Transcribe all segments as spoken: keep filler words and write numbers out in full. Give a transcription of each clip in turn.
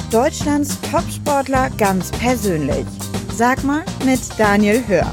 Deutschlands Topsportler ganz persönlich. Sag mal mit Daniel Hör.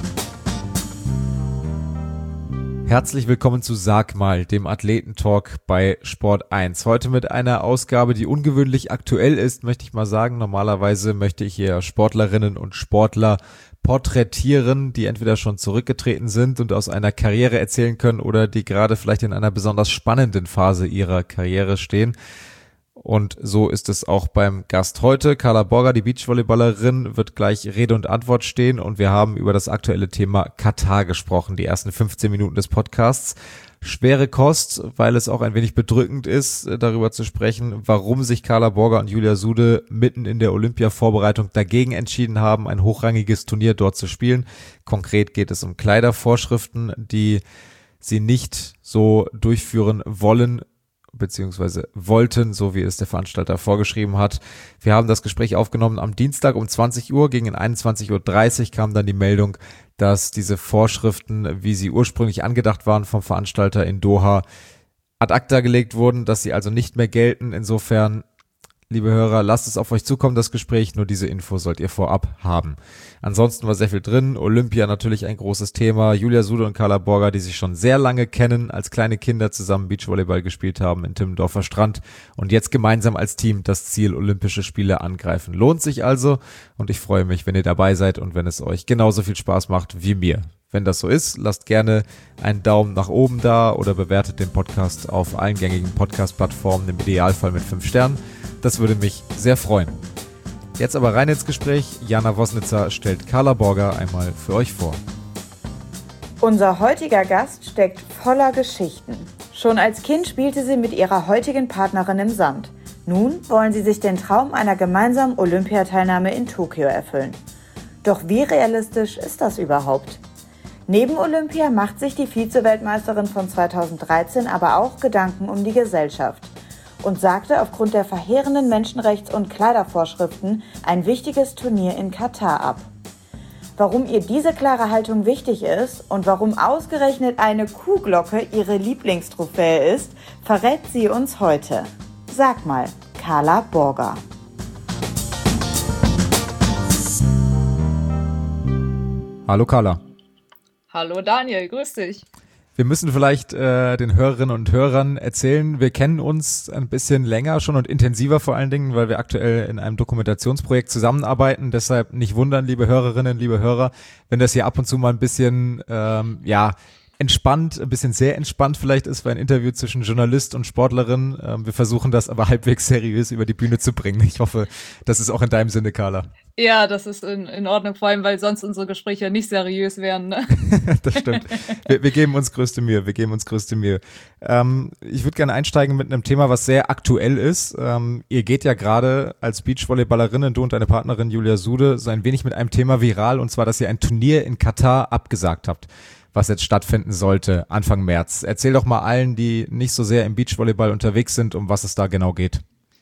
Herzlich willkommen zu Sag mal, dem Athletentalk bei Sport eins. Heute mit einer Ausgabe, die ungewöhnlich aktuell ist, möchte ich mal sagen. Normalerweise möchte ich hier Sportlerinnen und Sportler porträtieren, die entweder schon zurückgetreten sind und aus einer Karriere erzählen können oder die gerade vielleicht in einer besonders spannenden Phase ihrer Karriere stehen. Und so ist es auch beim Gast heute. Carla Borger, die Beachvolleyballerin, wird gleich Rede und Antwort stehen und wir haben über das aktuelle Thema Katar gesprochen, die ersten fünfzehn Minuten des Podcasts. Schwere Kost, weil es auch ein wenig bedrückend ist, darüber zu sprechen, warum sich Carla Borger und Julia Sude mitten in der Olympia-Vorbereitung dagegen entschieden haben, ein hochrangiges Turnier dort zu spielen. Konkret geht es um Kleidervorschriften, die sie nicht so durchführen wollen, beziehungsweise wollten, so wie es der Veranstalter vorgeschrieben hat. Wir haben das Gespräch aufgenommen am Dienstag um zwanzig Uhr, gegen einundzwanzig Uhr dreißig kam dann die Meldung, dass diese Vorschriften, wie sie ursprünglich angedacht waren vom Veranstalter in Doha, ad acta gelegt wurden, dass sie also nicht mehr gelten. Insofern, liebe Hörer, lasst es auf euch zukommen, das Gespräch, nur diese Info sollt ihr vorab haben. Ansonsten war sehr viel drin, Olympia natürlich ein großes Thema, Julia Sude und Carla Borger, die sich schon sehr lange kennen, als kleine Kinder zusammen Beachvolleyball gespielt haben in Timmendorfer Strand und jetzt gemeinsam als Team das Ziel Olympische Spiele angreifen. Lohnt sich also und ich freue mich, wenn ihr dabei seid und wenn es euch genauso viel Spaß macht wie mir. Wenn das so ist, lasst gerne einen Daumen nach oben da oder bewertet den Podcast auf allen gängigen Podcast-Plattformen, im Idealfall mit fünf Sternen. Das würde mich sehr freuen. Jetzt aber rein ins Gespräch. Jana Wosnitzer stellt Carla Borger einmal für euch vor. Unser heutiger Gast steckt voller Geschichten. Schon als Kind spielte sie mit ihrer heutigen Partnerin im Sand. Nun wollen sie sich den Traum einer gemeinsamen Olympiateilnahme in Tokio erfüllen. Doch wie realistisch ist das überhaupt? Neben Olympia macht sich die Vize-Weltmeisterin von zweitausenddreizehn aber auch Gedanken um die Gesellschaft und sagte aufgrund der verheerenden Menschenrechts- und Kleidervorschriften ein wichtiges Turnier in Katar ab. Warum ihr diese klare Haltung wichtig ist und warum ausgerechnet eine Kuhglocke ihre Lieblingstrophäe ist, verrät sie uns heute. Sag mal, Carla Borger. Hallo Carla. Hallo Daniel, grüß dich. Wir müssen vielleicht äh, den Hörerinnen und Hörern erzählen, wir kennen uns ein bisschen länger schon und intensiver vor allen Dingen, weil wir aktuell in einem Dokumentationsprojekt zusammenarbeiten. Deshalb nicht wundern, liebe Hörerinnen, liebe Hörer, wenn das hier ab und zu mal ein bisschen, ähm, ja, entspannt, ein bisschen sehr entspannt vielleicht ist, für ein Interview zwischen Journalist und Sportlerin. Ähm, wir versuchen das aber halbwegs seriös über die Bühne zu bringen. Ich hoffe, das ist auch in deinem Sinne, Carla. Ja, das ist in, in Ordnung, vor allem, weil sonst unsere Gespräche nicht seriös wären. Ne? Das stimmt. Wir, wir geben uns größte Mühe, wir geben uns größte Mühe. Ähm, ich würde gerne einsteigen mit einem Thema, was sehr aktuell ist. Ähm, ihr geht ja gerade als Beachvolleyballerinnen, du und deine Partnerin Julia Sude, so ein wenig mit einem Thema viral, und zwar, dass ihr ein Turnier in Katar abgesagt habt, was jetzt stattfinden sollte, Anfang März. Erzähl doch mal allen, die nicht so sehr im Beachvolleyball unterwegs sind, um was es da genau geht.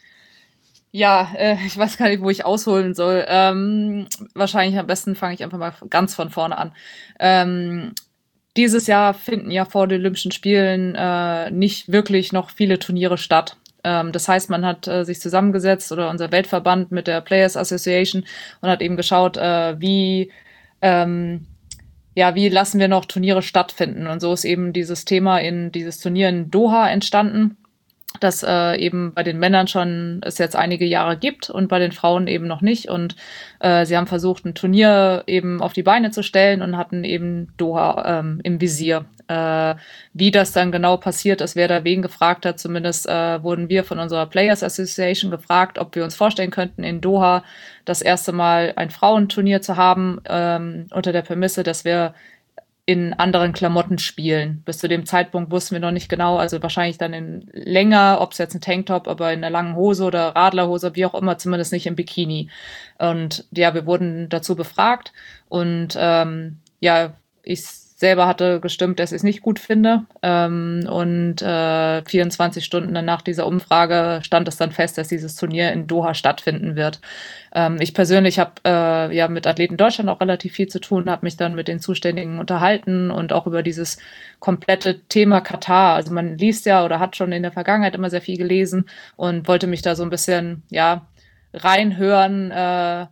Ja, äh, ich weiß gar nicht, wo ich ausholen soll. Ähm, wahrscheinlich am besten fange ich einfach mal ganz von vorne an. Ähm, dieses Jahr finden ja vor den Olympischen Spielen äh, nicht wirklich noch viele Turniere statt. Ähm, das heißt, man hat äh, sich zusammengesetzt, oder unser Weltverband mit der Players Association, und hat eben geschaut, äh, wie ähm, ja, wie lassen wir noch Turniere stattfinden? Und so ist eben dieses Thema in dieses Turnier in Doha entstanden, das äh, eben bei den Männern schon es jetzt einige Jahre gibt und bei den Frauen eben noch nicht. Und äh, sie haben versucht, ein Turnier eben auf die Beine zu stellen und hatten eben Doha ähm, im Visier. Äh, wie das dann genau passiert ist, wer da wen gefragt hat, zumindest äh, wurden wir von unserer Players Association gefragt, ob wir uns vorstellen könnten, in Doha das erste Mal ein Frauenturnier zu haben, ähm, unter der Prämisse, dass wir in anderen Klamotten spielen. Bis zu dem Zeitpunkt wussten wir noch nicht genau, also wahrscheinlich dann in länger, ob es jetzt ein Tanktop, aber in einer langen Hose oder Radlerhose, wie auch immer, zumindest nicht im Bikini. Und ja, wir wurden dazu befragt und ähm, ja, ich selber hatte gestimmt, dass ich es nicht gut finde. Ähm, und äh, vierundzwanzig Stunden dann nach dieser Umfrage stand es dann fest, dass dieses Turnier in Doha stattfinden wird. Ähm, ich persönlich habe äh, ja mit Athleten Deutschland auch relativ viel zu tun, habe mich dann mit den Zuständigen unterhalten und auch über dieses komplette Thema Katar. Also man liest ja oder hat schon in der Vergangenheit immer sehr viel gelesen und wollte mich da so ein bisschen, ja, reinhören, äh,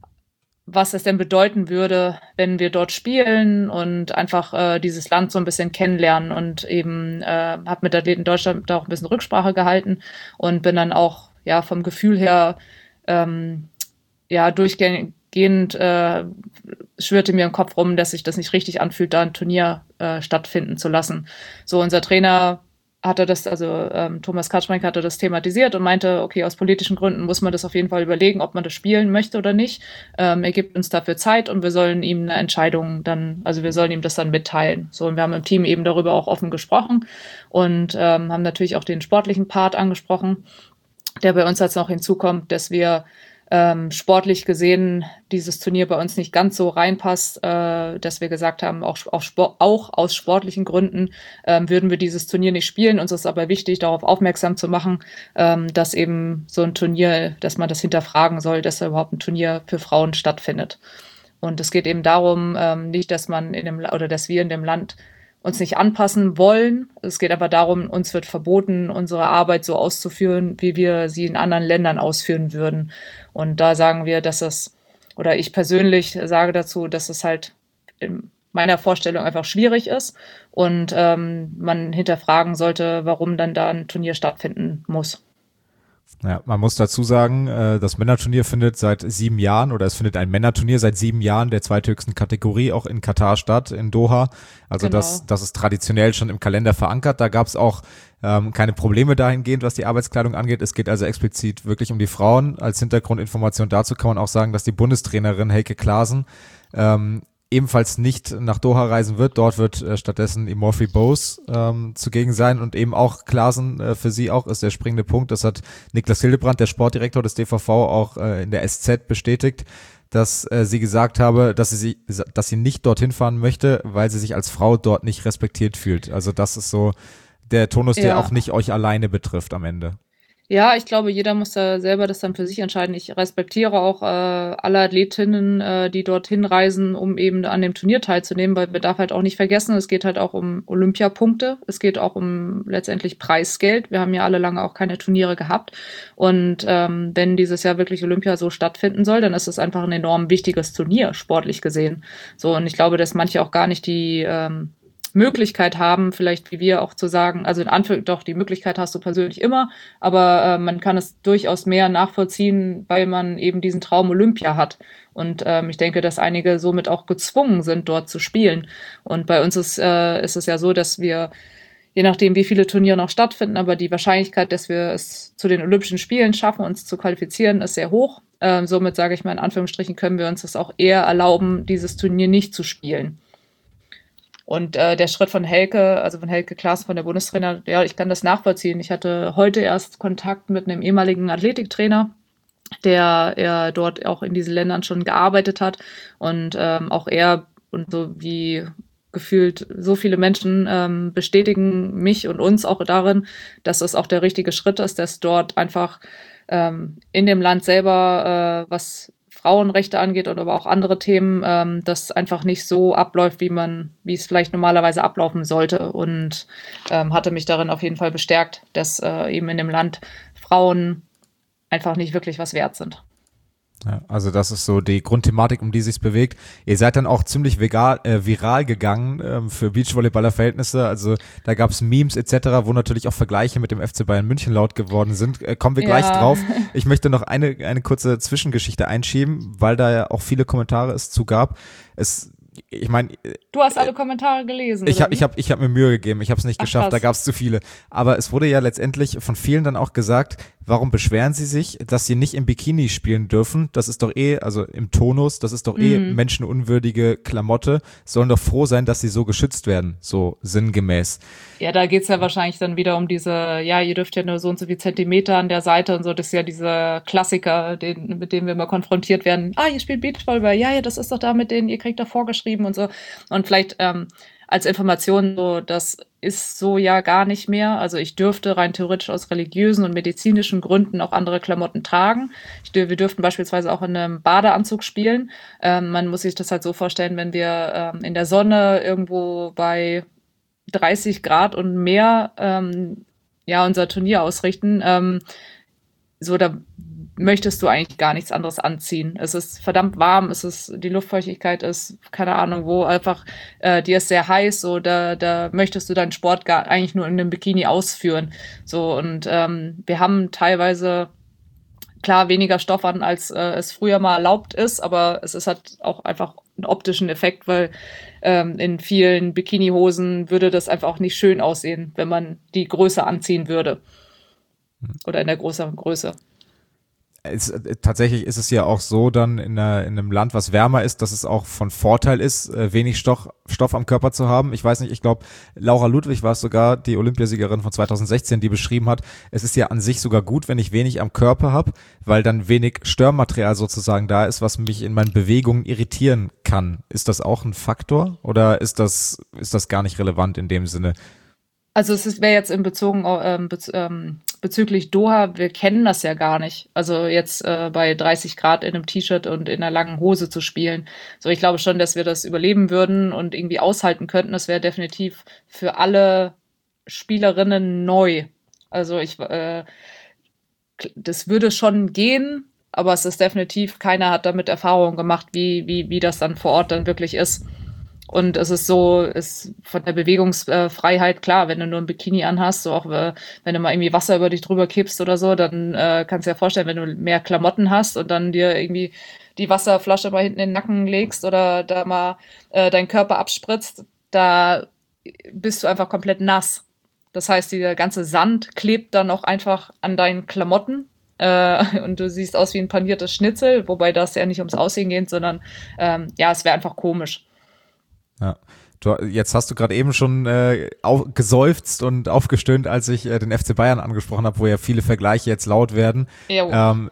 was es denn bedeuten würde, wenn wir dort spielen und einfach äh, dieses Land so ein bisschen kennenlernen und eben äh, habe mit Athleten Deutschland da auch ein bisschen Rücksprache gehalten und bin dann auch ja vom Gefühl her ähm, ja durchgehend äh, schwirrte mir im Kopf rum, dass sich das nicht richtig anfühlt, da ein Turnier äh, stattfinden zu lassen. So, unser Trainer hatte das, also ähm, Thomas Kaczmarek hatte das thematisiert und meinte, okay, aus politischen Gründen muss man das auf jeden Fall überlegen, ob man das spielen möchte oder nicht. Ähm, er gibt uns dafür Zeit und wir sollen ihm eine Entscheidung dann, also wir sollen ihm das dann mitteilen. So, und wir haben im Team eben darüber auch offen gesprochen und ähm, haben natürlich auch den sportlichen Part angesprochen, der bei uns jetzt noch hinzukommt, dass wir ähm, sportlich gesehen dieses Turnier bei uns nicht ganz so reinpasst, äh, dass wir gesagt haben, auch, auch, Sport, auch aus sportlichen Gründen ähm, würden wir dieses Turnier nicht spielen. Uns ist aber wichtig, darauf aufmerksam zu machen, ähm, dass eben so ein Turnier, dass man das hinterfragen soll, dass da überhaupt ein Turnier für Frauen stattfindet. Und es geht eben darum, ähm, nicht, dass man in dem oder dass wir in dem Land uns nicht anpassen wollen. Es geht aber darum, uns wird verboten, unsere Arbeit so auszuführen, wie wir sie in anderen Ländern ausführen würden. Und da sagen wir, dass es, oder ich persönlich sage dazu, dass es halt in meiner Vorstellung einfach schwierig ist und ähm, man hinterfragen sollte, warum dann da ein Turnier stattfinden muss. Ja, man muss dazu sagen, das Männerturnier findet seit sieben Jahren oder es findet ein Männerturnier seit sieben Jahren der zweithöchsten Kategorie auch in Katar statt, in Doha. Also genau. das, das ist traditionell schon im Kalender verankert. Da gab es auch ähm, keine Probleme dahingehend, was die Arbeitskleidung angeht. Es geht also explizit wirklich um die Frauen. Als Hintergrundinformation dazu kann man auch sagen, dass die Bundestrainerin Heike Klaasen ähm, ebenfalls nicht nach Doha reisen wird. Dort wird äh, stattdessen Imorphy Bose ähm, zugegen sein und eben auch Klaasen äh, für sie auch ist der springende Punkt. Das hat Niklas Hildebrand, der Sportdirektor des D V V, auch äh, in der S Z bestätigt, dass äh, sie gesagt habe, dass sie, dass sie nicht dorthin fahren möchte, weil sie sich als Frau dort nicht respektiert fühlt. Also das ist so der Tonus, der ja auch nicht euch alleine betrifft am Ende. Ja, ich glaube, jeder muss da selber das dann für sich entscheiden. Ich respektiere auch äh, alle Athletinnen, äh, die dorthin reisen, um eben an dem Turnier teilzunehmen, weil man darf halt auch nicht vergessen, es geht halt auch um Olympiapunkte, es geht auch um letztendlich Preisgeld. Wir haben ja alle lange auch keine Turniere gehabt und ähm, wenn dieses Jahr wirklich Olympia so stattfinden soll, dann ist es einfach ein enorm wichtiges Turnier, sportlich gesehen. So, und ich glaube, dass manche auch gar nicht die ähm, Möglichkeit haben, vielleicht wie wir auch zu sagen, also in Anführungszeichen, doch, die Möglichkeit hast du persönlich immer, aber äh, man kann es durchaus mehr nachvollziehen, weil man eben diesen Traum Olympia hat. Und ähm, ich denke, dass einige somit auch gezwungen sind, dort zu spielen. Und bei uns ist, äh, ist es ja so, dass wir, je nachdem, wie viele Turniere noch stattfinden, aber die Wahrscheinlichkeit, dass wir es zu den Olympischen Spielen schaffen, uns zu qualifizieren, ist sehr hoch. Ähm, somit sage ich mal, in Anführungsstrichen können wir uns das auch eher erlauben, dieses Turnier nicht zu spielen. Und äh, der Schritt von Helke, also von Helke Klaasen, von der Bundestrainer, ja, ich kann das nachvollziehen. Ich hatte heute erst Kontakt mit einem ehemaligen Athletiktrainer, der er dort auch in diesen Ländern schon gearbeitet hat. Und ähm, auch er und so wie gefühlt so viele Menschen ähm, bestätigen mich und uns auch darin, dass es auch der richtige Schritt ist, dass dort einfach ähm, in dem Land selber äh, was Frauenrechte angeht oder aber auch andere Themen, ähm, das einfach nicht so abläuft, wie man, wie es vielleicht normalerweise ablaufen sollte. Und ähm, hatte mich darin auf jeden Fall bestärkt, dass äh, eben in dem Land Frauen einfach nicht wirklich was wert sind. Ja, also das ist so die Grundthematik, um die sich's bewegt. Ihr seid dann auch ziemlich vegan, äh, viral gegangen ähm, für Beachvolleyballer-Verhältnisse. Also da gab's Memes et cetera, wo natürlich auch Vergleiche mit dem F C Bayern München laut geworden sind. Äh, kommen wir gleich ja. drauf. Ich möchte noch eine eine kurze Zwischengeschichte einschieben, weil da ja auch viele Kommentare es zu gab. Es Ich meine, du hast alle Kommentare gelesen. Ich habe ich hab, ich hab mir Mühe gegeben, ich habe es nicht Ach, geschafft, krass. Da gab es zu viele. Aber es wurde ja letztendlich von vielen dann auch gesagt, warum beschweren sie sich, dass sie nicht im Bikini spielen dürfen? Das ist doch eh, also im Tonus, das ist doch eh Mhm. menschenunwürdige Klamotte. Sollen doch froh sein, dass sie so geschützt werden, so sinngemäß. Ja, da geht's ja wahrscheinlich dann wieder um diese, ja, ihr dürft ja nur so und so viel Zentimeter an der Seite und so. Das ist ja diese Klassiker, den, mit denen wir immer konfrontiert werden. Ah, ihr spielt Beachvolleyball. Ja, ja, das ist doch da mit denen, ihr kriegt doch vorgeschrieben und so. Und vielleicht ähm, als Information so, das ist so ja gar nicht mehr. Also ich dürfte rein theoretisch aus religiösen und medizinischen Gründen auch andere Klamotten tragen. Ich, wir dürften beispielsweise auch in einem Badeanzug spielen. Ähm, man muss sich das halt so vorstellen, wenn wir ähm, in der Sonne irgendwo bei dreißig Grad und mehr ähm, ja unser Turnier ausrichten, ähm, so da möchtest du eigentlich gar nichts anderes anziehen. Es ist verdammt warm, es ist, die Luftfeuchtigkeit ist, keine Ahnung wo, einfach, äh, dir ist sehr heiß, so, da, da möchtest du deinen Sport gar eigentlich nur in einem Bikini ausführen. So, und ähm, wir haben teilweise, klar, weniger Stoff an, als äh, es früher mal erlaubt ist, aber es ist halt auch einfach einen optischen Effekt, weil ähm, in vielen Bikinihosen würde das einfach auch nicht schön aussehen, wenn man die Größe anziehen würde. Oder in der größeren Größe. Es, tatsächlich ist es ja auch so dann in, einer, in einem Land, was wärmer ist, dass es auch von Vorteil ist, wenig Stoff, Stoff am Körper zu haben. Ich weiß nicht, ich glaube, Laura Ludwig war es sogar, die Olympiasiegerin von zweitausendsechzehn, die beschrieben hat, es ist ja an sich sogar gut, wenn ich wenig am Körper habe, weil dann wenig Störmaterial sozusagen da ist, was mich in meinen Bewegungen irritieren kann. Ist das auch ein Faktor oder ist das, ist das gar nicht relevant in dem Sinne? Also es wäre jetzt in Bezogen, ähm, bez, ähm, bezüglich Doha, wir kennen das ja gar nicht. Also jetzt äh, bei dreißig Grad in einem T-Shirt und in einer langen Hose zu spielen. So, ich glaube schon, dass wir das überleben würden und irgendwie aushalten könnten. Das wäre definitiv für alle Spielerinnen neu. Also ich, äh, das würde schon gehen, aber es ist definitiv, keiner hat damit Erfahrung gemacht, wie, wie, wie das dann vor Ort dann wirklich ist. Und es ist so, ist von der Bewegungsfreiheit klar, wenn du nur ein Bikini anhast, so auch wenn du mal irgendwie Wasser über dich drüber kippst oder so, dann äh, kannst du dir vorstellen, wenn du mehr Klamotten hast und dann dir irgendwie die Wasserflasche mal hinten in den Nacken legst oder da mal äh, deinen Körper abspritzt, da bist du einfach komplett nass. Das heißt, dieser ganze Sand klebt dann auch einfach an deinen Klamotten. Äh, und du siehst aus wie ein paniertes Schnitzel, wobei das ja nicht ums Aussehen geht, sondern ähm, ja, es wäre einfach komisch. Ja, du, jetzt hast du gerade eben schon äh, auf, geseufzt und aufgestöhnt, als ich äh, den F C Bayern angesprochen habe, wo ja viele Vergleiche jetzt laut werden. Ähm,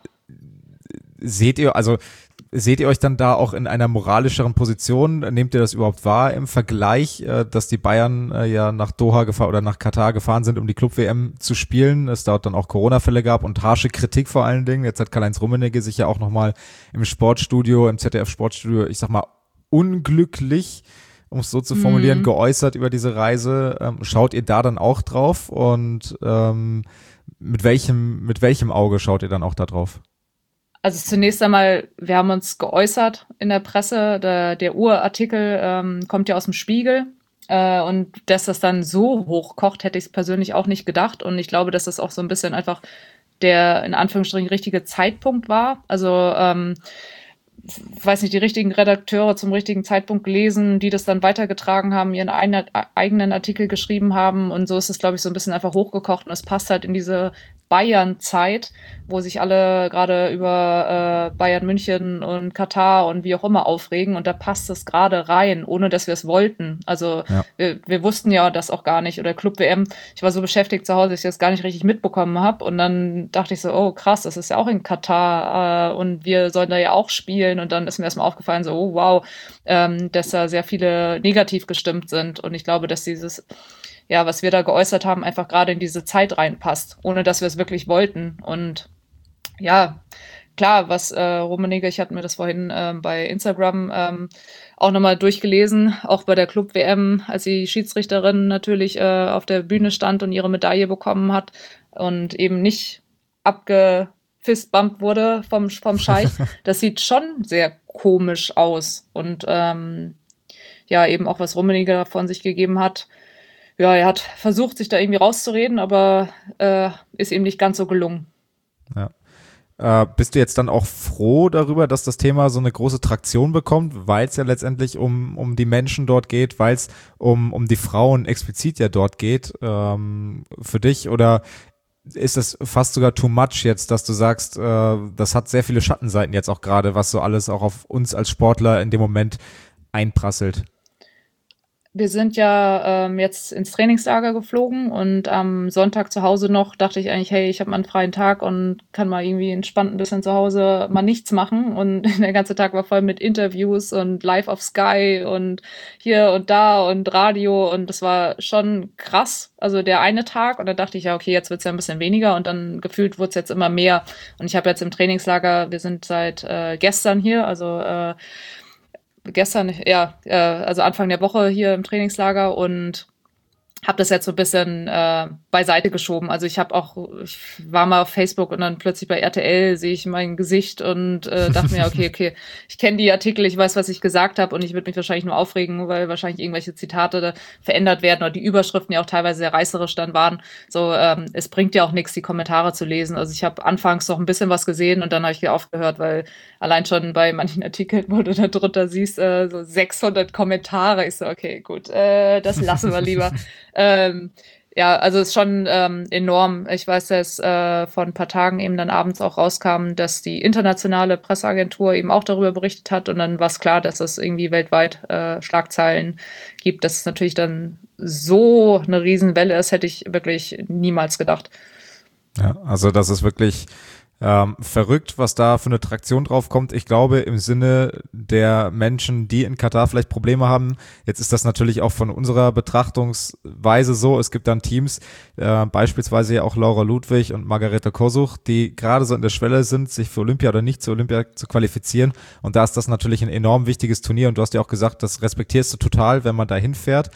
seht ihr, also seht ihr euch dann da auch in einer moralischeren Position? Nehmt ihr das überhaupt wahr im Vergleich, äh, dass die Bayern äh, ja nach Doha gefahren oder nach Katar gefahren sind, um die Club-W M zu spielen? Es dort dann auch Corona-Fälle gab und harsche Kritik vor allen Dingen. Jetzt hat Karl-Heinz Rummenigge sich ja auch nochmal im Sportstudio, im Z D F-Sportstudio, ich sag mal, unglücklich, um es so zu formulieren, mhm. geäußert über diese Reise. Ähm, schaut ihr da dann auch drauf und ähm, mit welchem, mit welchem Auge schaut ihr dann auch da drauf? Also zunächst einmal, wir haben uns geäußert in der Presse, der, der Urartikel ähm, kommt ja aus dem Spiegel äh, und dass das dann so hochkocht, hätte ich es persönlich auch nicht gedacht und ich glaube, dass das auch so ein bisschen einfach der in Anführungsstrichen richtige Zeitpunkt war. Also ähm, weiß nicht, die richtigen Redakteure zum richtigen Zeitpunkt gelesen, die das dann weitergetragen haben, ihren eigenen Artikel geschrieben haben und so ist es, glaube ich, so ein bisschen einfach hochgekocht und es passt halt in diese Bayern-Zeit, wo sich alle gerade über äh, Bayern München und Katar und wie auch immer aufregen und da passt es gerade rein, ohne dass wir es wollten. Also ja. wir, wir wussten ja das auch gar nicht oder Club-W M, ich war so beschäftigt zu Hause, dass ich das gar nicht richtig mitbekommen habe und dann dachte ich so, oh krass, das ist ja auch in Katar äh, und wir sollen da ja auch spielen und dann ist mir erstmal aufgefallen, so oh wow, ähm, dass da sehr viele negativ gestimmt sind und ich glaube, dass dieses ja, was wir da geäußert haben, einfach gerade in diese Zeit reinpasst, ohne dass wir es wirklich wollten. Und ja, klar, was äh, Rummenigge, ich hatte mir das vorhin ähm, bei Instagram ähm, auch nochmal durchgelesen, auch bei der Club-W M, als die Schiedsrichterin natürlich äh, auf der Bühne stand und ihre Medaille bekommen hat und eben nicht abgefistbumpt wurde vom, vom Scheich. Das sieht schon sehr komisch aus. Und ähm, ja, eben auch, was Rummenigge von sich gegeben hat, ja, er hat versucht, sich da irgendwie rauszureden, aber äh, ist ihm nicht ganz so gelungen. Ja. Äh, bist du jetzt dann auch froh darüber, dass das Thema so eine große Traktion bekommt, weil es ja letztendlich um, um die Menschen dort geht, weil es um, um die Frauen explizit ja dort geht, ähm, für dich? Oder ist das fast sogar too much jetzt, dass du sagst, äh, das hat sehr viele Schattenseiten jetzt auch gerade, was so alles auch auf uns als Sportler in dem Moment einprasselt? Wir sind ja ähm, jetzt ins Trainingslager geflogen und am Sonntag zu Hause noch dachte ich eigentlich, hey, ich habe mal einen freien Tag und kann mal irgendwie entspannt ein bisschen zu Hause mal nichts machen. Und der ganze Tag war voll mit Interviews und Live auf Sky und hier und da und Radio und das war schon krass. Also der eine Tag und dann dachte ich, ja, okay, jetzt wird's ja ein bisschen weniger und dann gefühlt wurde es jetzt immer mehr. Und ich habe jetzt im Trainingslager, wir sind seit äh, gestern hier, also äh, gestern, ja, äh, also Anfang der Woche hier im Trainingslager und habe das jetzt so ein bisschen äh, beiseite geschoben. Also ich habe auch, ich war mal auf Facebook und dann plötzlich bei R T L sehe ich mein Gesicht und äh, dachte mir, okay, okay, ich kenne die Artikel, ich weiß, was ich gesagt habe und ich würde mich wahrscheinlich nur aufregen, weil wahrscheinlich irgendwelche Zitate da verändert werden oder die Überschriften ja auch teilweise sehr reißerisch dann waren. So, ähm, es bringt ja auch nichts, die Kommentare zu lesen. Also ich habe anfangs noch ein bisschen was gesehen und dann habe ich wieder aufgehört, weil allein schon bei manchen Artikeln, wo du da drunter siehst, äh, so sechshundert Kommentare, ich so, okay, gut, äh, das lassen wir lieber. Ähm, ja, also es ist schon ähm, enorm. Ich weiß, dass äh, vor ein paar Tagen eben dann abends auch rauskam, dass die internationale Presseagentur eben auch darüber berichtet hat und dann war es klar, dass es irgendwie weltweit äh, Schlagzeilen gibt. Das ist natürlich dann so eine Riesenwelle ist, hätte ich wirklich niemals gedacht. Ja, also das ist wirklich Ähm, verrückt, was da für eine Traktion drauf kommt. Ich glaube, im Sinne der Menschen, die in Katar vielleicht Probleme haben, jetzt ist das natürlich auch von unserer Betrachtungsweise so, es gibt dann Teams, äh, beispielsweise ja auch Laura Ludwig und Margareta Kosuch, die gerade so in der Schwelle sind, sich für Olympia oder nicht zu Olympia zu qualifizieren und da ist das natürlich ein enorm wichtiges Turnier und du hast ja auch gesagt, das respektierst du total, wenn man da hinfährt.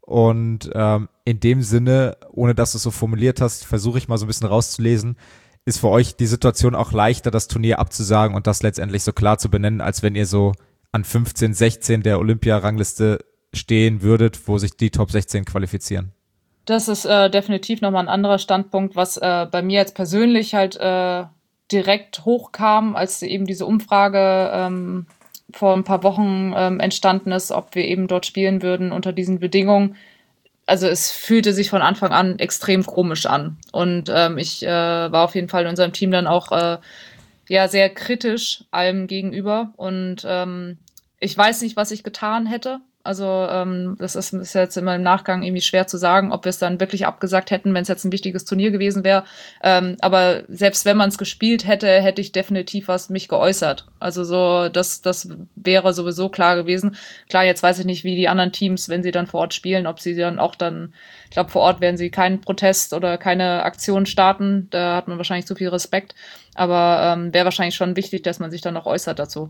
Und ähm, in dem Sinne, ohne dass du es so formuliert hast, versuche ich mal so ein bisschen rauszulesen, ist für euch die Situation auch leichter, das Turnier abzusagen und das letztendlich so klar zu benennen, als wenn ihr so an fünfzehn, sechzehn der Olympia-Rangliste stehen würdet, wo sich die Top sechzehn qualifizieren? Das ist äh, definitiv nochmal ein anderer Standpunkt, was äh, bei mir jetzt persönlich halt äh, direkt hochkam, als eben diese Umfrage ähm, vor ein paar Wochen ähm, entstanden ist, ob wir eben dort spielen würden unter diesen Bedingungen. Also es fühlte sich von Anfang an extrem komisch an. Und ähm, ich äh, war auf jeden Fall in unserem Team dann auch äh, ja sehr kritisch allem gegenüber. Und ähm, ich weiß nicht, was ich getan hätte. Also ähm, das ist, ist jetzt immer im Nachgang irgendwie schwer zu sagen, ob wir es dann wirklich abgesagt hätten, wenn es jetzt ein wichtiges Turnier gewesen wäre. Ähm, aber selbst wenn man es gespielt hätte, hätte ich definitiv was mich geäußert. Also so, das, das wäre sowieso klar gewesen. Klar, jetzt weiß ich nicht, wie die anderen Teams, wenn sie dann vor Ort spielen, ob sie dann auch dann, ich glaube, vor Ort werden sie keinen Protest oder keine Aktion starten. Da hat man wahrscheinlich zu viel Respekt. Aber ähm, wäre wahrscheinlich schon wichtig, dass man sich dann auch äußert dazu.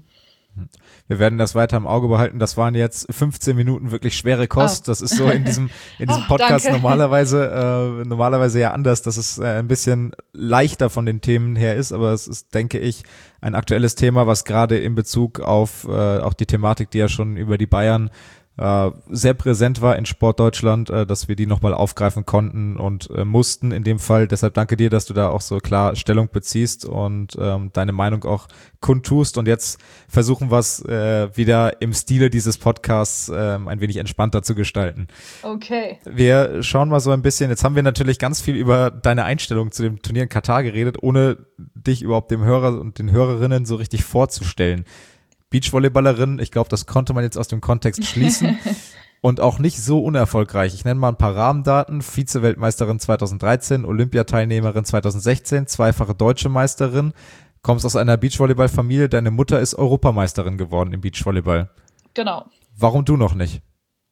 Wir werden das weiter im Auge behalten. Das waren jetzt fünfzehn Minuten wirklich schwere Kost. Oh. Das ist so in diesem in diesem Podcast oh, normalerweise äh, normalerweise ja anders, dass es äh, ein bisschen leichter von den Themen her ist. Aber es ist, denke ich, ein aktuelles Thema, was gerade in Bezug auf äh, auch die Thematik, die ja schon über die Bayern äh, sehr präsent war in Sportdeutschland, äh, dass wir die nochmal aufgreifen konnten und äh, mussten in dem Fall. Deshalb danke dir, dass du da auch so klar Stellung beziehst und ähm, deine Meinung auch kundtust. Und jetzt versuchen wir es äh, wieder im Stile dieses Podcasts äh, ein wenig entspannter zu gestalten. Okay. Wir schauen mal so ein bisschen, jetzt haben wir natürlich ganz viel über deine Einstellung zu dem Turnier in Katar geredet, ohne dich überhaupt dem Hörer und den Hörerinnen so richtig vorzustellen. Beachvolleyballerin, ich glaube, das konnte man jetzt aus dem Kontext schließen und auch nicht so unerfolgreich. Ich nenne mal ein paar Rahmendaten. Vize-Weltmeisterin zweitausenddreizehn, Olympiateilnehmerin zweitausendsechzehn, zweifache deutsche Meisterin, kommst aus einer Beachvolleyball-Familie, deine Mutter ist Europameisterin geworden im Beachvolleyball. Genau. Warum du noch nicht?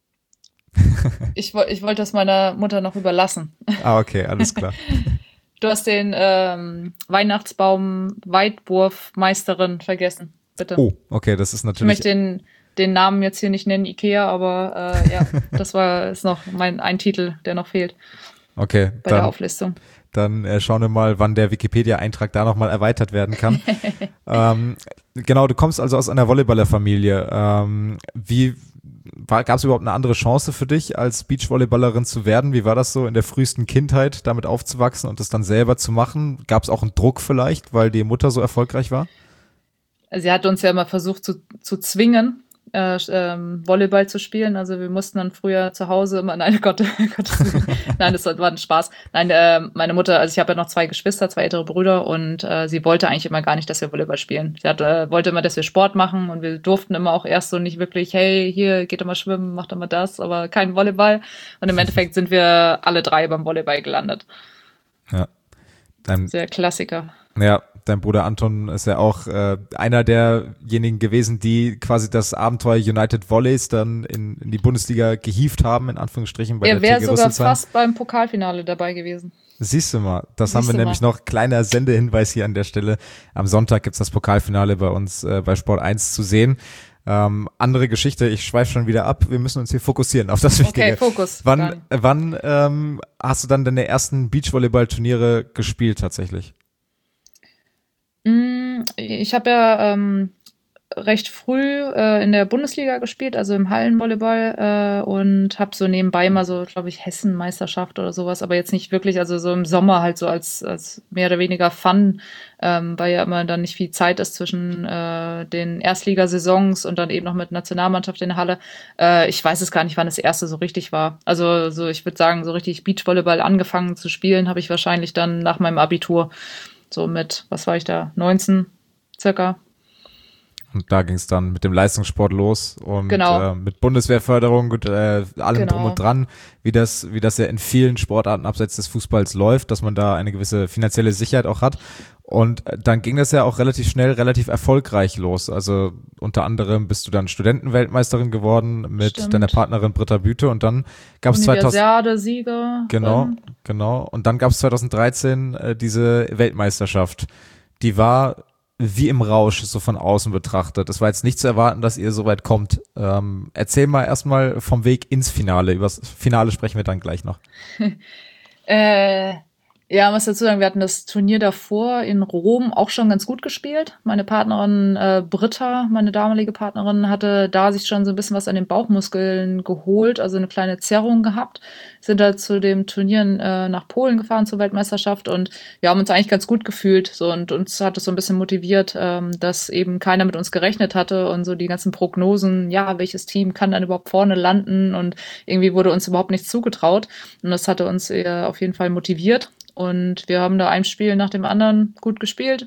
ich, ich wollte das meiner Mutter noch überlassen. Ah, okay, alles klar. Du hast den ähm, Weihnachtsbaum-Weitwurfmeisterin vergessen. Bitte. Oh, okay, das ist natürlich... Ich möchte den, den Namen jetzt hier nicht nennen, Ikea, aber äh, ja, das war ist noch mein ein Titel, der noch fehlt. Okay. Bei dann, der Auflistung. Dann äh, schauen wir mal, wann der Wikipedia-Eintrag da nochmal erweitert werden kann. ähm, genau, du kommst also aus einer Volleyballerfamilie. Ähm, wie gab es überhaupt eine andere Chance für dich, als Beachvolleyballerin zu werden? Wie war das so in der frühesten Kindheit, damit aufzuwachsen und das dann selber zu machen? Gab es auch einen Druck vielleicht, weil die Mutter so erfolgreich war? Sie hat uns ja immer versucht zu, zu zwingen, äh, ähm, Volleyball zu spielen. Also wir mussten dann früher zu Hause immer, nein, Gott, Gott nein, das war ein Spaß. Nein, äh, meine Mutter, also ich habe ja noch zwei Geschwister, zwei ältere Brüder und äh, sie wollte eigentlich immer gar nicht, dass wir Volleyball spielen. Sie hat, äh, wollte immer, dass wir Sport machen und wir durften immer auch erst so nicht wirklich, hey, hier, geht doch mal schwimmen, macht doch mal das, aber kein Volleyball. Und im Endeffekt sind wir alle drei beim Volleyball gelandet. Ja. Dann, sehr Klassiker. Ja, dein Bruder Anton ist ja auch äh, einer derjenigen gewesen, die quasi das Abenteuer United Volleys dann in, in die Bundesliga gehievt haben, in Anführungsstrichen. Bei er wäre sogar fast beim Pokalfinale dabei gewesen. Siehst du mal, das Siehst haben wir nämlich mal. noch. Kleiner Sendehinweis hier an der Stelle. Am Sonntag gibt's das Pokalfinale bei uns äh, bei Sport eins zu sehen. Ähm, andere Geschichte, ich schweife schon wieder ab, wir müssen uns hier fokussieren auf das Wichtige. Okay, Fokus. Wann, wann ähm, hast du dann deine ersten Beachvolleyball-Turniere gespielt tatsächlich? Ich habe ja ähm, recht früh äh, in der Bundesliga gespielt, also im Hallenvolleyball äh, und habe so nebenbei mal so, glaube ich, Hessenmeisterschaft oder sowas, aber jetzt nicht wirklich, also so im Sommer halt so als, als mehr oder weniger Fun, ähm, weil ja immer dann nicht viel Zeit ist zwischen äh, den Erstligasaisons und dann eben noch mit Nationalmannschaft in der Halle. Äh, ich weiß es gar nicht, wann das erste so richtig war. Also so, ich würde sagen, so richtig Beachvolleyball angefangen zu spielen, habe ich wahrscheinlich dann nach meinem Abitur, so mit, was war ich da, neunzehn circa. Und da ging es dann mit dem Leistungssport los und genau. äh, mit Bundeswehrförderung und äh, allem genau. drum und dran, wie das, wie das ja in vielen Sportarten abseits des Fußballs läuft, dass man da eine gewisse finanzielle Sicherheit auch hat. Und dann ging das ja auch relativ schnell, relativ erfolgreich los. Also unter anderem bist du dann Studentenweltmeisterin geworden mit Stimmt. deiner Partnerin Britta Büte und dann gab es Universiade-Sieger. Genau, genau. Und dann gab es zweitausenddreizehn äh, diese Weltmeisterschaft. Die war wie im Rausch, so von außen betrachtet. Es war jetzt nicht zu erwarten, dass ihr so weit kommt. Ähm, erzähl mal erstmal vom Weg ins Finale. Über das Finale sprechen wir dann gleich noch. äh, ja, muss dazu sagen, wir hatten das Turnier davor in Rom auch schon ganz gut gespielt. Meine Partnerin äh, Britta, meine damalige Partnerin, hatte da sich schon so ein bisschen was an den Bauchmuskeln geholt, also eine kleine Zerrung gehabt. Sind da zu dem Turnieren äh, nach Polen gefahren zur Weltmeisterschaft und wir haben uns eigentlich ganz gut gefühlt. So, und uns hat es so ein bisschen motiviert, ähm, dass eben keiner mit uns gerechnet hatte und so die ganzen Prognosen, ja, welches Team kann dann überhaupt vorne landen, und irgendwie wurde uns überhaupt nichts zugetraut. Und das hatte uns äh, auf jeden Fall motiviert. Und wir haben da ein Spiel nach dem anderen gut gespielt,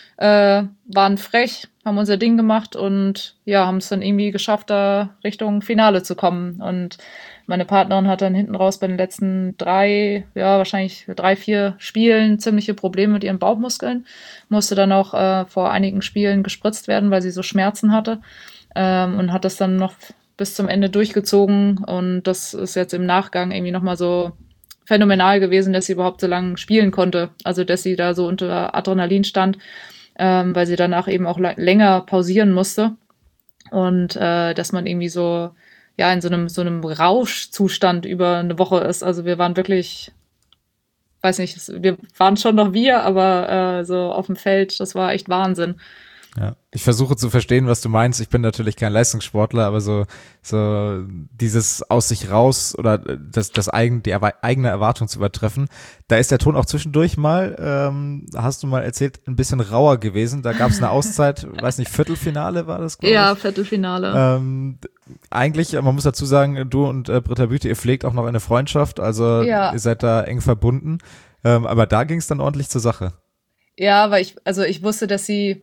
äh, waren frech, haben unser Ding gemacht und ja, haben es dann irgendwie geschafft, da Richtung Finale zu kommen. Und meine Partnerin hat dann hinten raus bei den letzten drei, ja, wahrscheinlich drei, vier Spielen ziemliche Probleme mit ihren Bauchmuskeln. Musste dann auch äh, vor einigen Spielen gespritzt werden, weil sie so Schmerzen hatte, ähm, und hat das dann noch bis zum Ende durchgezogen. Und das ist jetzt im Nachgang irgendwie nochmal so phänomenal gewesen, dass sie überhaupt so lange spielen konnte. Also, dass sie da so unter Adrenalin stand, ähm, weil sie danach eben auch la- länger pausieren musste. Und äh, dass man irgendwie so, ja, in so einem, so einem Rauschzustand über eine Woche ist. Also, wir waren wirklich, weiß nicht, wir waren schon noch wir, aber äh, so auf dem Feld, das war echt Wahnsinn. Ja, ich versuche zu verstehen, was du meinst. Ich bin natürlich kein Leistungssportler, aber so so dieses aus sich raus oder das das eigen die erwe- eigene Erwartung zu übertreffen, da ist der Ton auch zwischendurch mal, ähm, hast du mal erzählt, ein bisschen rauer gewesen. Da gab es eine Auszeit, weiß nicht, Viertelfinale war das, glaube ich. Ja, Viertelfinale. Ähm, eigentlich, man muss dazu sagen, du und äh, Britta Büte, ihr pflegt auch noch eine Freundschaft, also Ja. ihr seid da eng verbunden. Ähm, aber da ging es dann ordentlich zur Sache. Ja, weil ich, also ich wusste, dass sie,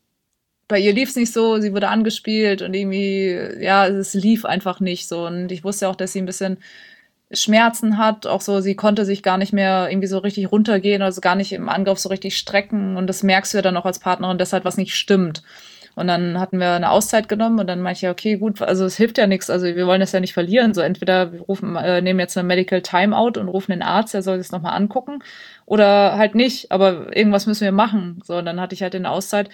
bei ihr lief es nicht so, sie wurde angespielt und irgendwie, ja, es lief einfach nicht so. Und ich wusste auch, dass sie ein bisschen Schmerzen hat, auch so, sie konnte sich gar nicht mehr irgendwie so richtig runtergehen, also gar nicht im Angriff so richtig strecken. Und das merkst du ja dann auch als Partnerin, dass halt was nicht stimmt. Und dann hatten wir eine Auszeit genommen und dann meinte ich, ja, okay, gut, also es hilft ja nichts, also wir wollen das ja nicht verlieren. So, entweder wir rufen, äh, nehmen jetzt eine Medical Timeout und rufen den Arzt, der soll sich das nochmal angucken, oder halt nicht, aber irgendwas müssen wir machen. So, und dann hatte ich halt in der Auszeit,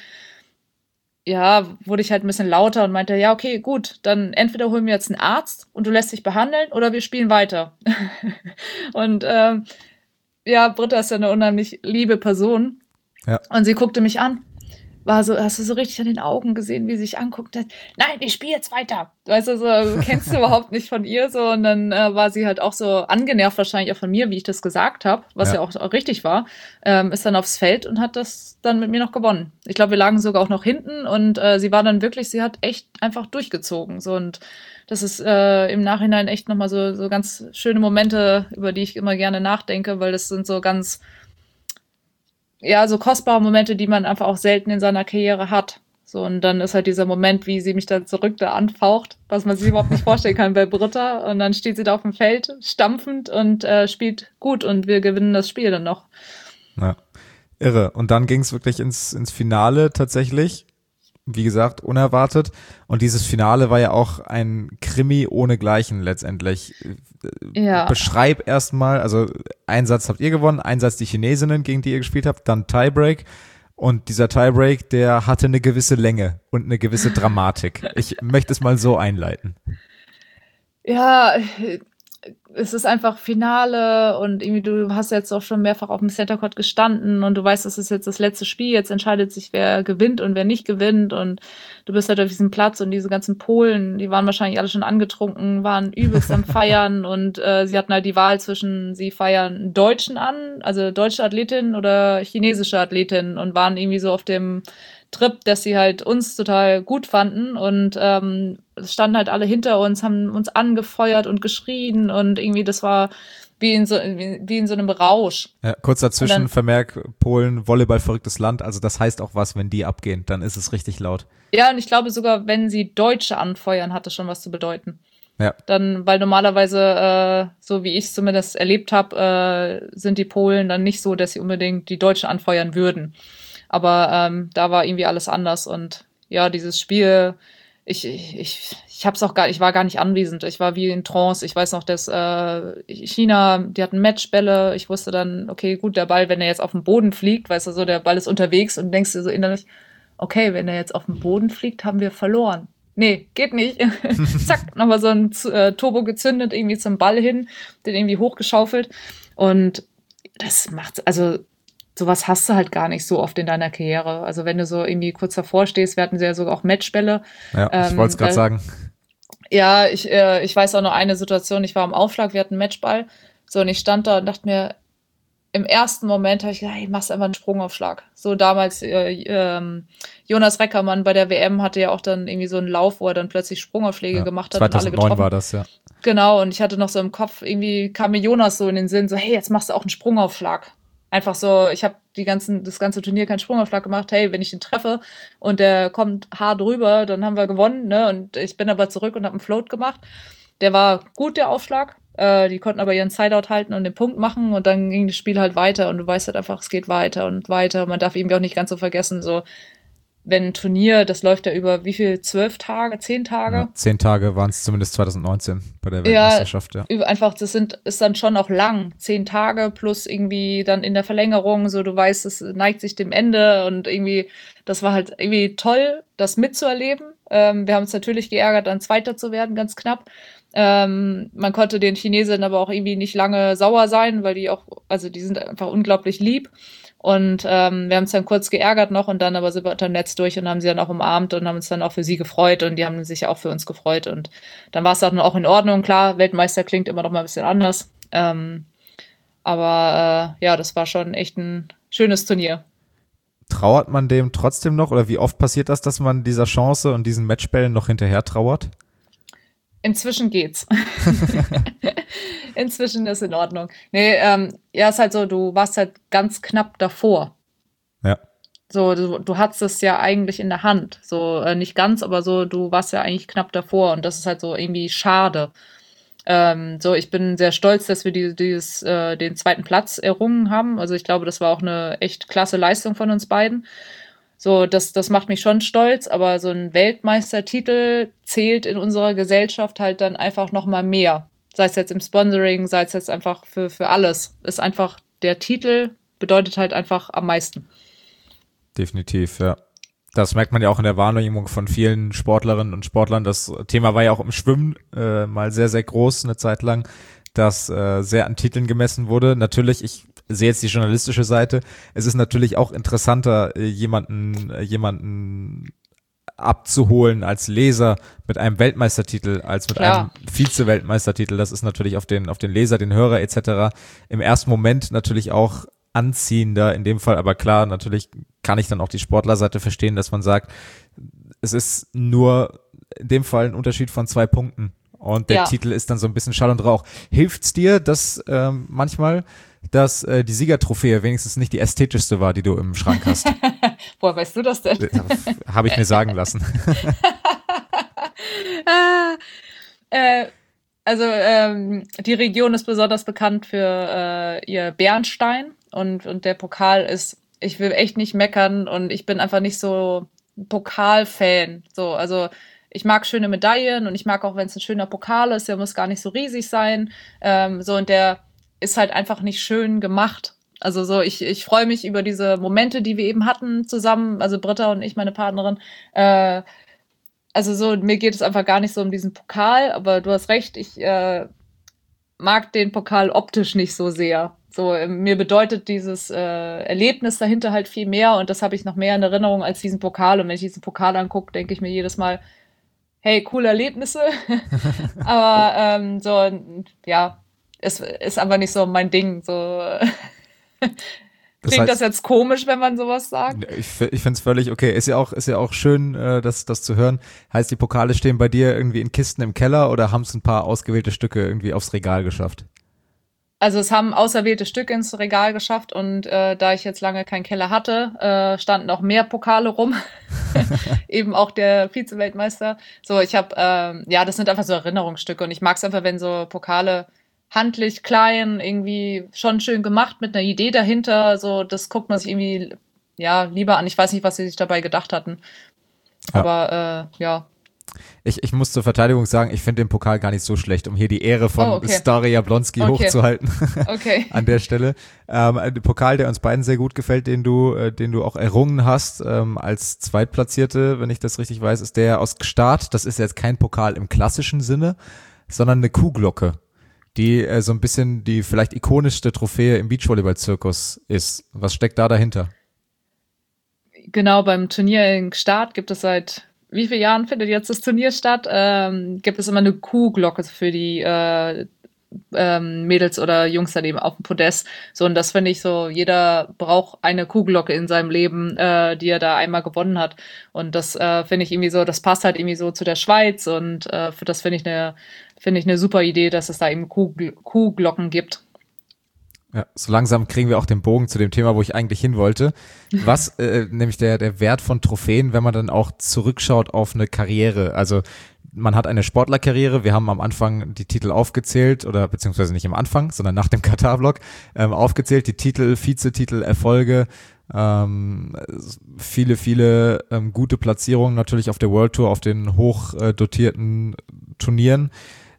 ja, wurde ich halt ein bisschen lauter und meinte, ja, okay, gut, dann entweder holen wir jetzt einen Arzt und du lässt dich behandeln oder wir spielen weiter. Und ähm, ja, Britta ist ja eine unheimlich liebe Person. Ja. Und sie guckte mich an, war so, hast du so richtig an den Augen gesehen, wie sie sich anguckt hat, nein, ich spiele jetzt weiter. Weißt du, so kennst du überhaupt nicht von ihr so. Und dann äh, war sie halt auch so angenervt wahrscheinlich auch von mir, wie ich das gesagt habe, was ja, ja auch, auch richtig war, ähm, ist dann aufs Feld und hat das dann mit mir noch gewonnen. Ich glaube, wir lagen sogar auch noch hinten und äh, sie war dann wirklich, sie hat echt einfach durchgezogen. So, und das ist äh, im Nachhinein echt nochmal so, so ganz schöne Momente, über die ich immer gerne nachdenke, weil das sind so ganz, ja, so kostbare Momente, die man einfach auch selten in seiner Karriere hat. So, und dann ist halt dieser Moment, wie sie mich dann zurück da anfaucht, was man sich überhaupt nicht vorstellen kann bei Britta. Und dann steht sie da auf dem Feld, stampfend und äh, spielt gut und wir gewinnen das Spiel dann noch. Ja, irre. Und dann ging es wirklich ins, ins Finale tatsächlich. Wie gesagt, unerwartet. Und dieses Finale war ja auch ein Krimi ohnegleichen letztendlich. Ja. Beschreib erstmal, also einen Satz habt ihr gewonnen, einen Satz die Chinesinnen, gegen die ihr gespielt habt, dann Tiebreak Und dieser Tiebreak, der hatte eine gewisse Länge und eine gewisse Dramatik. Ich möchte es mal so einleiten. Ja, es ist einfach Finale und irgendwie du hast jetzt auch schon mehrfach auf dem Center Court gestanden und du weißt, das ist jetzt das letzte Spiel, jetzt entscheidet sich, wer gewinnt und wer nicht gewinnt und du bist halt auf diesem Platz und diese ganzen Polen, die waren wahrscheinlich alle schon angetrunken, waren übelst am Feiern und äh, sie hatten halt die Wahl zwischen, sie feiern einen Deutschen an, also deutsche Athletin oder chinesische Athletin und waren irgendwie so auf dem Trip, dass sie halt uns total gut fanden und ähm, es standen halt alle hinter uns, haben uns angefeuert und geschrien und irgendwie das war wie in so, wie in so einem Rausch. Ja, kurz dazwischen dann, Vermerk, Polen, Volleyball verrücktes Land, also das heißt auch was, wenn die abgehen, dann ist es richtig laut. Ja, und ich glaube sogar, wenn sie Deutsche anfeuern, hat das schon was zu bedeuten. Ja. Dann, weil normalerweise, äh, so wie ich es zumindest erlebt habe, äh, sind die Polen dann nicht so, dass sie unbedingt die Deutschen anfeuern würden. Aber ähm, da war irgendwie alles anders und ja, dieses Spiel, ich, ich, ich, ich hab's auch gar, ich war gar nicht anwesend. Ich war wie in Trance. Ich weiß noch, dass äh, China, die hatten Matchbälle. Ich wusste dann, okay, gut, der Ball, wenn er jetzt auf den Boden fliegt, weißt du, so, der Ball ist unterwegs und denkst dir so innerlich, okay, wenn er jetzt auf den Boden fliegt, haben wir verloren. Nee, geht nicht. Zack, nochmal so ein äh, Turbo gezündet, irgendwie zum Ball hin, den irgendwie hochgeschaufelt. Und das macht, also sowas hast du halt gar nicht so oft in deiner Karriere. Also wenn du so irgendwie kurz davor stehst, wir hatten ja sogar auch Matchbälle. Ja, ich ähm, wollte es gerade sagen. Ja, ich, äh, ich weiß auch noch eine Situation, ich war am Aufschlag, wir hatten einen Matchball. So, und ich stand da und dachte mir, im ersten Moment habe ich gedacht, hey, machst einfach einen Sprungaufschlag. So damals, äh, ähm, Jonas Reckermann bei der W M hatte ja auch dann irgendwie so einen Lauf, wo er dann plötzlich Sprungaufschläge Ja, gemacht hat und alle zweitausendneun getroffen. war das, ja. Genau, und ich hatte noch so im Kopf, irgendwie kam mir Jonas so in den Sinn, so, hey, jetzt machst du auch einen Sprungaufschlag. Einfach so, ich habe die ganzen, das ganze Turnier keinen Sprungaufschlag gemacht. Hey, wenn ich den treffe und der kommt hart rüber, dann haben wir gewonnen, ne? Und ich bin aber zurück und habe einen Float gemacht. Der war gut, der Aufschlag. Äh, die konnten aber ihren Sideout halten und den Punkt machen und dann ging das Spiel halt weiter und du weißt halt einfach, es geht weiter und weiter. Man darf irgendwie auch nicht ganz so vergessen, so, wenn ein Turnier, das läuft ja über wie viel? Zwölf Tage, zehn Tage? Ja, zehn Tage waren es zumindest zweitausendneunzehn bei der Weltmeisterschaft, ja. Ja, einfach, das sind, ist dann schon auch lang. Zehn Tage plus irgendwie dann in der Verlängerung, so du weißt, es neigt sich dem Ende und irgendwie, das war halt irgendwie toll, das mitzuerleben. Ähm, wir haben uns natürlich geärgert, dann Zweiter zu werden, ganz knapp. Ähm, man konnte den Chinesen aber auch irgendwie nicht lange sauer sein, weil die auch, also die sind einfach unglaublich lieb. Und ähm, wir haben uns dann kurz geärgert noch und dann aber sind wir unter dem Netz durch und haben sie dann auch umarmt und haben uns dann auch für sie gefreut und die haben sich auch für uns gefreut und dann war es dann auch in Ordnung. Klar, Weltmeister klingt immer noch mal ein bisschen anders, ähm, aber äh, ja, das war schon echt ein schönes Turnier. Trauert man dem trotzdem noch oder wie oft passiert das, dass man dieser Chance und diesen Matchbällen noch hinterher trauert? Inzwischen geht's. Inzwischen ist in Ordnung. Nee, ähm, ja, ist halt so, du warst halt ganz knapp davor. Ja. So, du, du hattest es ja eigentlich in der Hand. So, äh, nicht ganz, aber so, du warst ja eigentlich knapp davor und das ist halt so irgendwie schade. Ähm, so, ich bin sehr stolz, dass wir die, dieses, äh, den zweiten Platz errungen haben. Also ich glaube, das war auch eine echt klasse Leistung von uns beiden. So, das, das macht mich schon stolz, aber so ein Weltmeistertitel zählt in unserer Gesellschaft halt dann einfach noch mal mehr. Sei es jetzt im Sponsoring, sei es jetzt einfach für, für alles. Ist einfach, der Titel bedeutet halt einfach am meisten. Definitiv, ja. Das merkt man ja auch in der Wahrnehmung von vielen Sportlerinnen und Sportlern. Das Thema war ja auch im Schwimmen äh, mal sehr, sehr groß eine Zeit lang, dass äh, sehr an Titeln gemessen wurde. Natürlich, ich sehe jetzt die journalistische Seite. Es ist natürlich auch interessanter, jemanden, jemanden abzuholen als Leser mit einem Weltmeistertitel als mit Klar. einem Vize-Weltmeistertitel. Das ist natürlich auf den, auf den Leser, den Hörer et cetera im ersten Moment natürlich auch anziehender in dem Fall. Aber klar, natürlich kann ich dann auch die Sportlerseite verstehen, dass man sagt, es ist nur in dem Fall ein Unterschied von zwei Punkten. Und der Ja. Titel ist dann so ein bisschen Schall und Rauch. Hilft's dir, dass ähm, manchmal, dass äh, die Siegertrophäe wenigstens nicht die ästhetischste war, die du im Schrank hast? Woher weißt du das denn? Habe ich mir sagen lassen. ah, äh, also ähm, die Region ist besonders bekannt für äh, ihr Bernstein und, und der Pokal ist, ich will echt nicht meckern und ich bin einfach nicht so ein Pokal-Fan. So, also ich mag schöne Medaillen und ich mag auch, wenn es ein schöner Pokal ist, der muss gar nicht so riesig sein. Ähm, so, und der ist halt einfach nicht schön gemacht. Also so, ich, ich freue mich über diese Momente, die wir eben hatten zusammen, also Britta und ich, meine Partnerin. Äh, also so, mir geht es einfach gar nicht so um diesen Pokal, aber du hast recht, ich äh, mag den Pokal optisch nicht so sehr. So, äh, mir bedeutet dieses äh, Erlebnis dahinter halt viel mehr und das habe ich noch mehr in Erinnerung als diesen Pokal. Und wenn ich diesen Pokal angucke, denke ich mir jedes Mal, hey, coole Erlebnisse. Aber ähm, so, ja, es ist aber nicht so mein Ding. So Das klingt heißt, das jetzt komisch, wenn man sowas sagt? ich, fi- ich finde es völlig okay. Ist ja auch, ist ja auch schön, äh, das, das zu hören. Heißt, die Pokale stehen bei dir irgendwie in Kisten im Keller oder haben es ein paar ausgewählte Stücke irgendwie aufs Regal geschafft? Also es haben auserwählte Stücke ins Regal geschafft und äh, da ich jetzt lange keinen Keller hatte, äh, standen auch mehr Pokale rum. Eben auch der Vize-Weltmeister. So, ich habe, ähm, ja, das sind einfach so Erinnerungsstücke und ich mag es einfach, wenn so Pokale handlich, klein, irgendwie schon schön gemacht mit einer Idee dahinter. So, das guckt man sich irgendwie, ja, lieber an. Ich weiß nicht, was sie sich dabei gedacht hatten. Ja. Aber äh, ja. Ich, ich muss zur Verteidigung sagen, ich finde den Pokal gar nicht so schlecht, um hier die Ehre von Oh, okay. Stary Jablonski Okay. hochzuhalten. Okay. An der Stelle. Ähm, ein Pokal, der uns beiden sehr gut gefällt, den du, äh, den du auch errungen hast, ähm, als Zweitplatzierte, wenn ich das richtig weiß, ist der aus Gstaad. Das ist jetzt kein Pokal im klassischen Sinne, sondern eine Kuhglocke, die äh, so ein bisschen die vielleicht ikonischste Trophäe im Beachvolleyball-Zirkus ist. Was steckt da dahinter? Genau, beim Turnier in Gstaad gibt es seit wie vielen Jahren findet jetzt das Turnier statt? Ähm, gibt es immer eine Kuhglocke für die äh, ähm, Mädels oder Jungs daneben auf dem Podest. So, und das finde ich so, jeder braucht eine Kuhglocke in seinem Leben, äh, die er da einmal gewonnen hat. Und das äh, finde ich irgendwie so, das passt halt irgendwie so zu der Schweiz und äh, für das finde ich eine finde ich eine super Idee, dass es da eben Kuhgl- Kuhglocken gibt. Ja, so langsam kriegen wir auch den Bogen zu dem Thema, wo ich eigentlich hin wollte. Was, äh, nämlich der, der Wert von Trophäen, wenn man dann auch zurückschaut auf eine Karriere. Also man hat eine Sportlerkarriere, wir haben am Anfang die Titel aufgezählt, oder beziehungsweise nicht am Anfang, sondern nach dem Katar-Block, ähm, aufgezählt, die Titel, Vizetitel, Erfolge, ähm, viele, viele ähm, gute Platzierungen natürlich auf der World Tour, auf den hoch äh, dotierten Turnieren.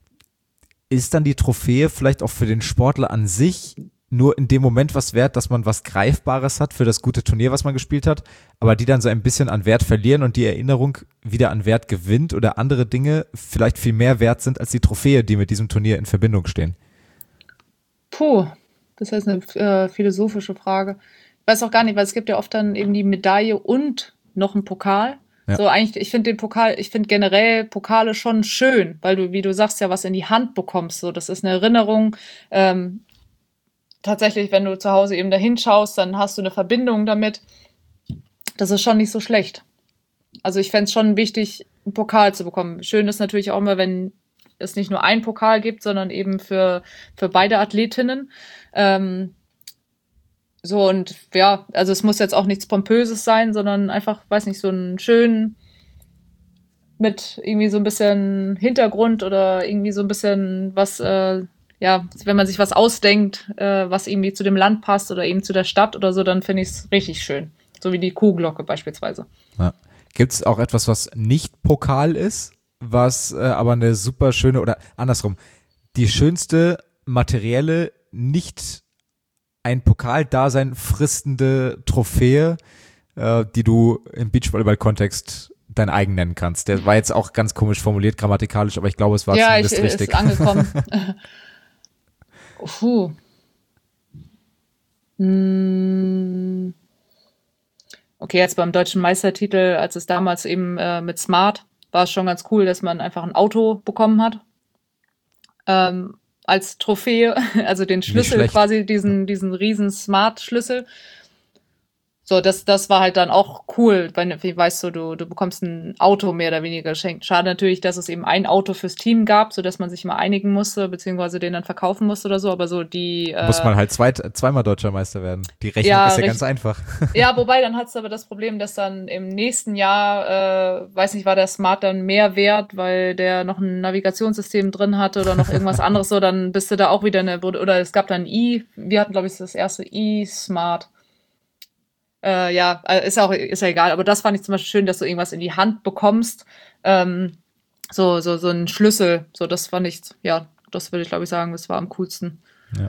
Ist dann die Trophäe vielleicht auch für den Sportler an sich nur in dem Moment was wert, dass man was Greifbares hat für das gute Turnier, was man gespielt hat, aber die dann so ein bisschen an Wert verlieren und die Erinnerung wieder an Wert gewinnt oder andere Dinge vielleicht viel mehr wert sind als die Trophäe, die mit diesem Turnier in Verbindung stehen? Puh, das ist eine äh, philosophische Frage. Ich weiß auch gar nicht, weil es gibt ja oft dann eben die Medaille und noch einen Pokal. Ja. So eigentlich, ich finde den Pokal, ich finde generell Pokale schon schön, weil du, wie du sagst, ja was in die Hand bekommst. So, das ist eine Erinnerung. Ähm, tatsächlich, wenn du zu Hause eben da hinschaust, dann hast du eine Verbindung damit. Das ist schon nicht so schlecht. Also ich fände es schon wichtig, einen Pokal zu bekommen. Schön ist natürlich auch immer, wenn es nicht nur einen Pokal gibt, sondern eben für, für beide Athletinnen. Ähm, so und ja, also es muss jetzt auch nichts Pompöses sein, sondern einfach, weiß nicht, so einen schönen mit irgendwie so ein bisschen Hintergrund oder irgendwie so ein bisschen was, äh, ja, wenn man sich was ausdenkt, äh, was irgendwie zu dem Land passt oder eben zu der Stadt oder so, dann finde ich es richtig schön. So wie die Kuhglocke beispielsweise. Ja. Gibt es auch etwas, was nicht Pokal ist, was äh, aber eine super schöne, oder andersrum, die schönste materielle, nicht ein Pokaldasein fristende Trophäe, äh, die du im Beachvolleyball-Kontext dein eigen nennen kannst? Der war jetzt auch ganz komisch formuliert, grammatikalisch, aber ich glaube, es war ja, zumindest ich, richtig. Ist angekommen. Puh. Hm. Okay, jetzt beim deutschen Meistertitel, als es damals eben äh, mit Smart, war es schon ganz cool, dass man einfach ein Auto bekommen hat. Ähm, als Trophäe, also den Schlüssel schlecht. quasi, diesen, diesen riesen Smart-Schlüssel. So, das, das war halt dann auch cool, wenn, wie weißt du, du, du bekommst ein Auto mehr oder weniger geschenkt. Schade natürlich, dass es eben ein Auto fürs Team gab, sodass man sich immer einigen musste, beziehungsweise den dann verkaufen musste oder so, aber so die... Äh, Muss man halt zweit, zweimal deutscher Meister werden. Die Rechnung Ja, ist ja recht- ganz einfach. Ja, wobei, dann hat's aber das Problem, dass dann im nächsten Jahr, äh, weiß nicht, war der Smart dann mehr wert, weil der noch ein Navigationssystem drin hatte oder noch irgendwas anderes, so, dann bist du da auch wieder eine, oder es gab dann i, wir hatten, glaube ich, das erste i-Smart. Äh, ja, äh, ist auch, ist ja egal, aber das fand ich zum Beispiel schön, dass du irgendwas in die Hand bekommst, ähm, so, so, so ein Schlüssel, so, das fand ich, ja, das würde ich, glaube ich, sagen, das war am coolsten.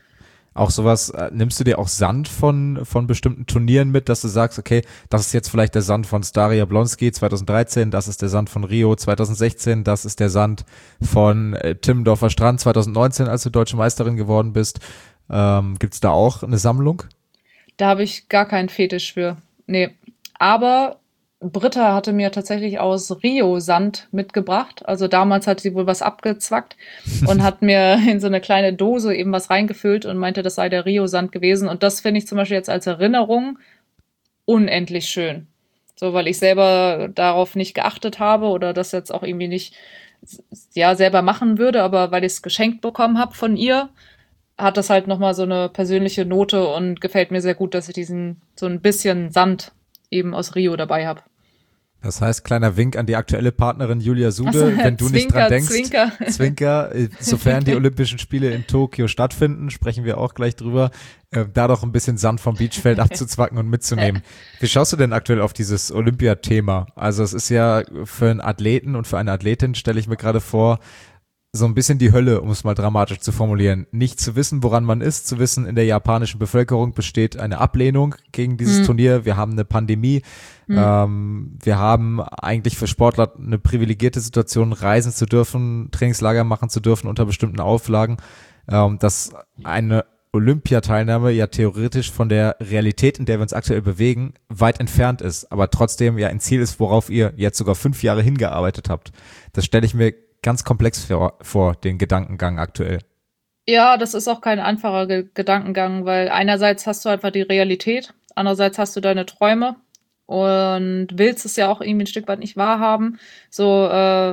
Auch sowas, äh, nimmst du dir auch Sand von, von bestimmten Turnieren mit, dass du sagst, okay, das ist jetzt vielleicht der Sand von Staria Jablonski zweitausenddreizehn, das ist der Sand von Rio zweitausendsechzehn, das ist der Sand von äh, Timmendorfer Strand zweitausendneunzehn, als du Deutsche Meisterin geworden bist. Ähm, gibt's da auch eine Sammlung? Da habe ich gar keinen Fetisch für. Nee. Aber Britta hatte mir tatsächlich aus Rio Sand mitgebracht. Also damals hat sie wohl was abgezwackt und hat mir in so eine kleine Dose eben was reingefüllt und meinte, das sei der Rio Sand gewesen. Und das finde ich zum Beispiel jetzt als Erinnerung unendlich schön. So, weil ich selber darauf nicht geachtet habe oder das jetzt auch irgendwie nicht ja selber machen würde, aber weil ich es geschenkt bekommen habe von ihr, hat das halt nochmal so eine persönliche Note und gefällt mir sehr gut, dass ich diesen so ein bisschen Sand eben aus Rio dabei habe. Das heißt, kleiner Wink an die aktuelle Partnerin Julia Sude, So, wenn du Zwinker, nicht dran denkst, Zwinker. Zwinker, sofern die Olympischen Spiele in Tokio stattfinden, sprechen wir auch gleich drüber, äh, da doch ein bisschen Sand vom Beachfeld abzuzwacken und mitzunehmen. Wie schaust du denn aktuell auf dieses Olympiathema? Also es ist ja für einen Athleten und für eine Athletin, stelle ich mir gerade vor, so ein bisschen die Hölle, um es mal dramatisch zu formulieren. Nicht zu wissen, woran man ist, zu wissen, in der japanischen Bevölkerung besteht eine Ablehnung gegen dieses Hm. Turnier. Wir haben eine Pandemie. Hm. Ähm, wir haben eigentlich für Sportler eine privilegierte Situation, reisen zu dürfen, Trainingslager machen zu dürfen unter bestimmten Auflagen. Ähm, dass eine Olympiateilnahme ja theoretisch von der Realität, in der wir uns aktuell bewegen, weit entfernt ist, aber trotzdem ja ein Ziel ist, worauf ihr jetzt sogar fünf Jahre hingearbeitet habt. Das stelle ich mir ganz komplex vor, vor den Gedankengang aktuell. Ja, das ist auch kein einfacher Ge Gedankengang, weil einerseits hast du einfach die Realität, andererseits hast du deine Träume und willst es ja auch irgendwie ein Stück weit nicht wahrhaben. So, äh,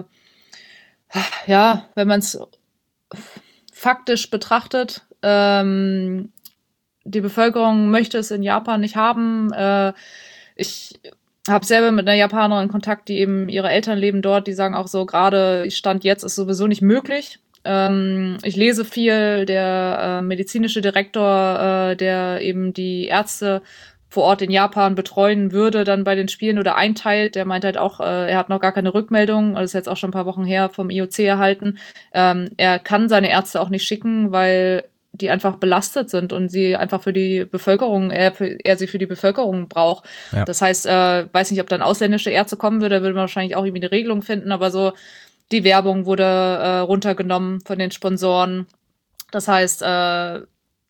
ja, wenn man es faktisch betrachtet, ähm, die Bevölkerung möchte es in Japan nicht haben. Äh, ich habe selber mit einer Japanerin Kontakt, die eben ihre Eltern leben dort, die sagen auch so, gerade Stand jetzt ist sowieso nicht möglich. Ähm, ich lese viel, der äh, medizinische Direktor, äh, der eben die Ärzte vor Ort in Japan betreuen würde, dann bei den Spielen oder einteilt, der meint halt auch, äh, er hat noch gar keine Rückmeldung, das ist jetzt auch schon ein paar Wochen her, vom I O C erhalten. Ähm, er kann seine Ärzte auch nicht schicken, weil die einfach belastet sind und sie einfach für die Bevölkerung, er, für, er sie für die Bevölkerung braucht. Ja. Das heißt, äh, weiß nicht, ob dann ausländische Ärzte kommen würde, da würde man wahrscheinlich auch irgendwie eine Regelung finden, aber so die Werbung wurde äh, runtergenommen von den Sponsoren. Das heißt, äh,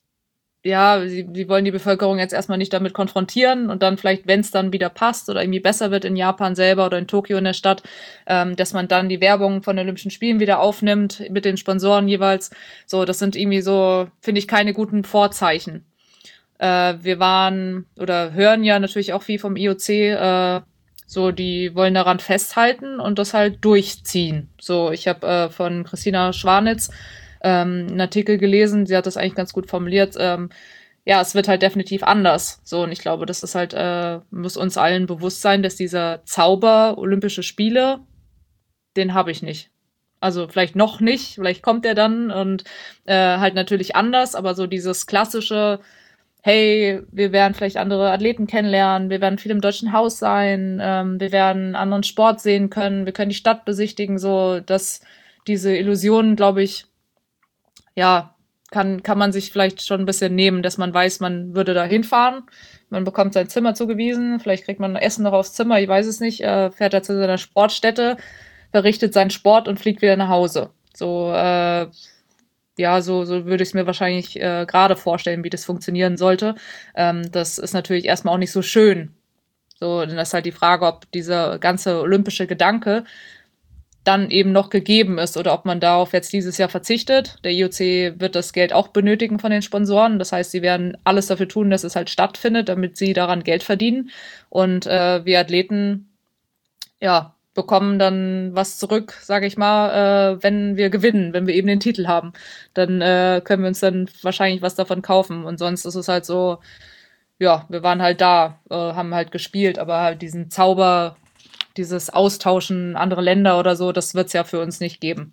ja, sie, sie wollen die Bevölkerung jetzt erstmal nicht damit konfrontieren und dann vielleicht, wenn es dann wieder passt oder irgendwie besser wird in Japan selber oder in Tokio in der Stadt, ähm, dass man dann die Werbung von den Olympischen Spielen wieder aufnimmt mit den Sponsoren jeweils. So, das sind irgendwie so, finde ich, keine guten Vorzeichen. Äh, wir waren oder hören ja natürlich auch viel vom I O C, äh, so, die wollen daran festhalten und das halt durchziehen. So, ich habe äh, von Christina Schwanitz ähm, einen Artikel gelesen, sie hat das eigentlich ganz gut formuliert. Ähm, ja, es wird halt definitiv anders. So, und ich glaube, das ist halt, äh, muss uns allen bewusst sein, dass dieser Zauber Olympische Spiele, den habe ich nicht. Also vielleicht noch nicht, vielleicht kommt er dann und äh, halt natürlich anders, aber so dieses klassische, hey, wir werden vielleicht andere Athleten kennenlernen, wir werden viel im Deutschen Haus sein, ähm, wir werden anderen Sport sehen können, wir können die Stadt besichtigen, so, dass diese Illusionen, glaube ich, ja, kann, kann man sich vielleicht schon ein bisschen nehmen, dass man weiß, man würde da hinfahren, man bekommt sein Zimmer zugewiesen, vielleicht kriegt man Essen noch aufs Zimmer, ich weiß es nicht, äh, fährt er zu seiner Sportstätte, verrichtet seinen Sport und fliegt wieder nach Hause. So, äh, ja, so, so würde ich es mir wahrscheinlich äh, gerade vorstellen, wie das funktionieren sollte. Ähm, das ist natürlich erstmal auch nicht so schön. So, dann ist halt die Frage, ob dieser ganze olympische Gedanke dann eben noch gegeben ist oder ob man darauf jetzt dieses Jahr verzichtet. Der I O C wird das Geld auch benötigen von den Sponsoren. Das heißt, sie werden alles dafür tun, dass es halt stattfindet, damit sie daran Geld verdienen. Und äh, wir Athleten, ja, bekommen dann was zurück, sage ich mal, äh, wenn wir gewinnen, wenn wir eben den Titel haben. Dann äh, können wir uns dann wahrscheinlich was davon kaufen. Und sonst ist es halt so, ja, wir waren halt da, äh, haben halt gespielt, aber halt diesen Zauber, dieses Austauschen andere Länder oder so, das wird es ja für uns nicht geben.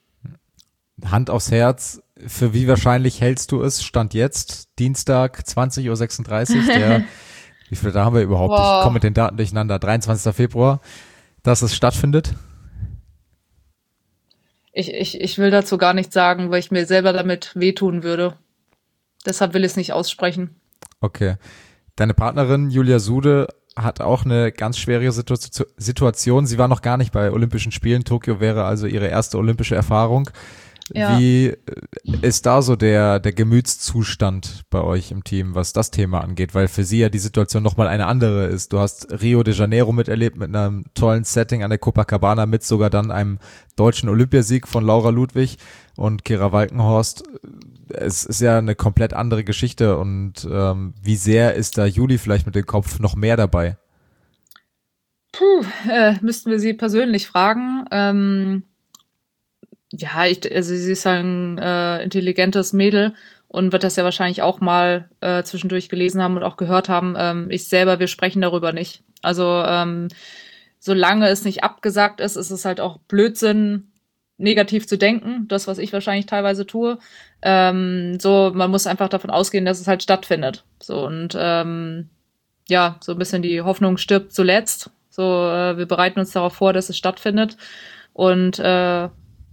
Hand aufs Herz, für wie wahrscheinlich hältst du es, Stand jetzt, Dienstag, zwanzig Uhr sechsunddreißig, der, wie viele da haben wir überhaupt? Wow. Ich komme mit den Daten durcheinander, dreiundzwanzigster Februar, dass es stattfindet? Ich, ich, ich will dazu gar nichts sagen, weil ich mir selber damit wehtun würde. Deshalb will ich es nicht aussprechen. Okay. Deine Partnerin Julia Sude hat auch eine ganz schwere Situ- Situation. Sie war noch gar nicht bei Olympischen Spielen. Tokio wäre also ihre erste olympische Erfahrung. Ja. Wie ist da so der, der Gemütszustand bei euch im Team, was das Thema angeht? Weil für sie ja die Situation nochmal eine andere ist. Du hast Rio de Janeiro miterlebt mit einem tollen Setting an der Copacabana mit sogar dann einem deutschen Olympiasieg von Laura Ludwig und Kira Walkenhorst. Es ist ja eine komplett andere Geschichte und ähm, wie sehr ist da Juli vielleicht mit dem Kopf noch mehr dabei? Puh, äh, müssten wir sie persönlich fragen. Ähm Ja, ich, also sie ist ein äh, intelligentes Mädel und wird das ja wahrscheinlich auch mal äh, zwischendurch gelesen haben und auch gehört haben. Ähm, ich selber, wir sprechen darüber nicht. Also ähm, solange es nicht abgesagt ist, ist es halt auch Blödsinn, negativ zu denken. Das, was ich wahrscheinlich teilweise tue. Ähm, so, man muss einfach davon ausgehen, dass es halt stattfindet. So und ähm, ja, so ein bisschen die Hoffnung stirbt zuletzt. So, äh, wir bereiten uns darauf vor, dass es stattfindet und äh,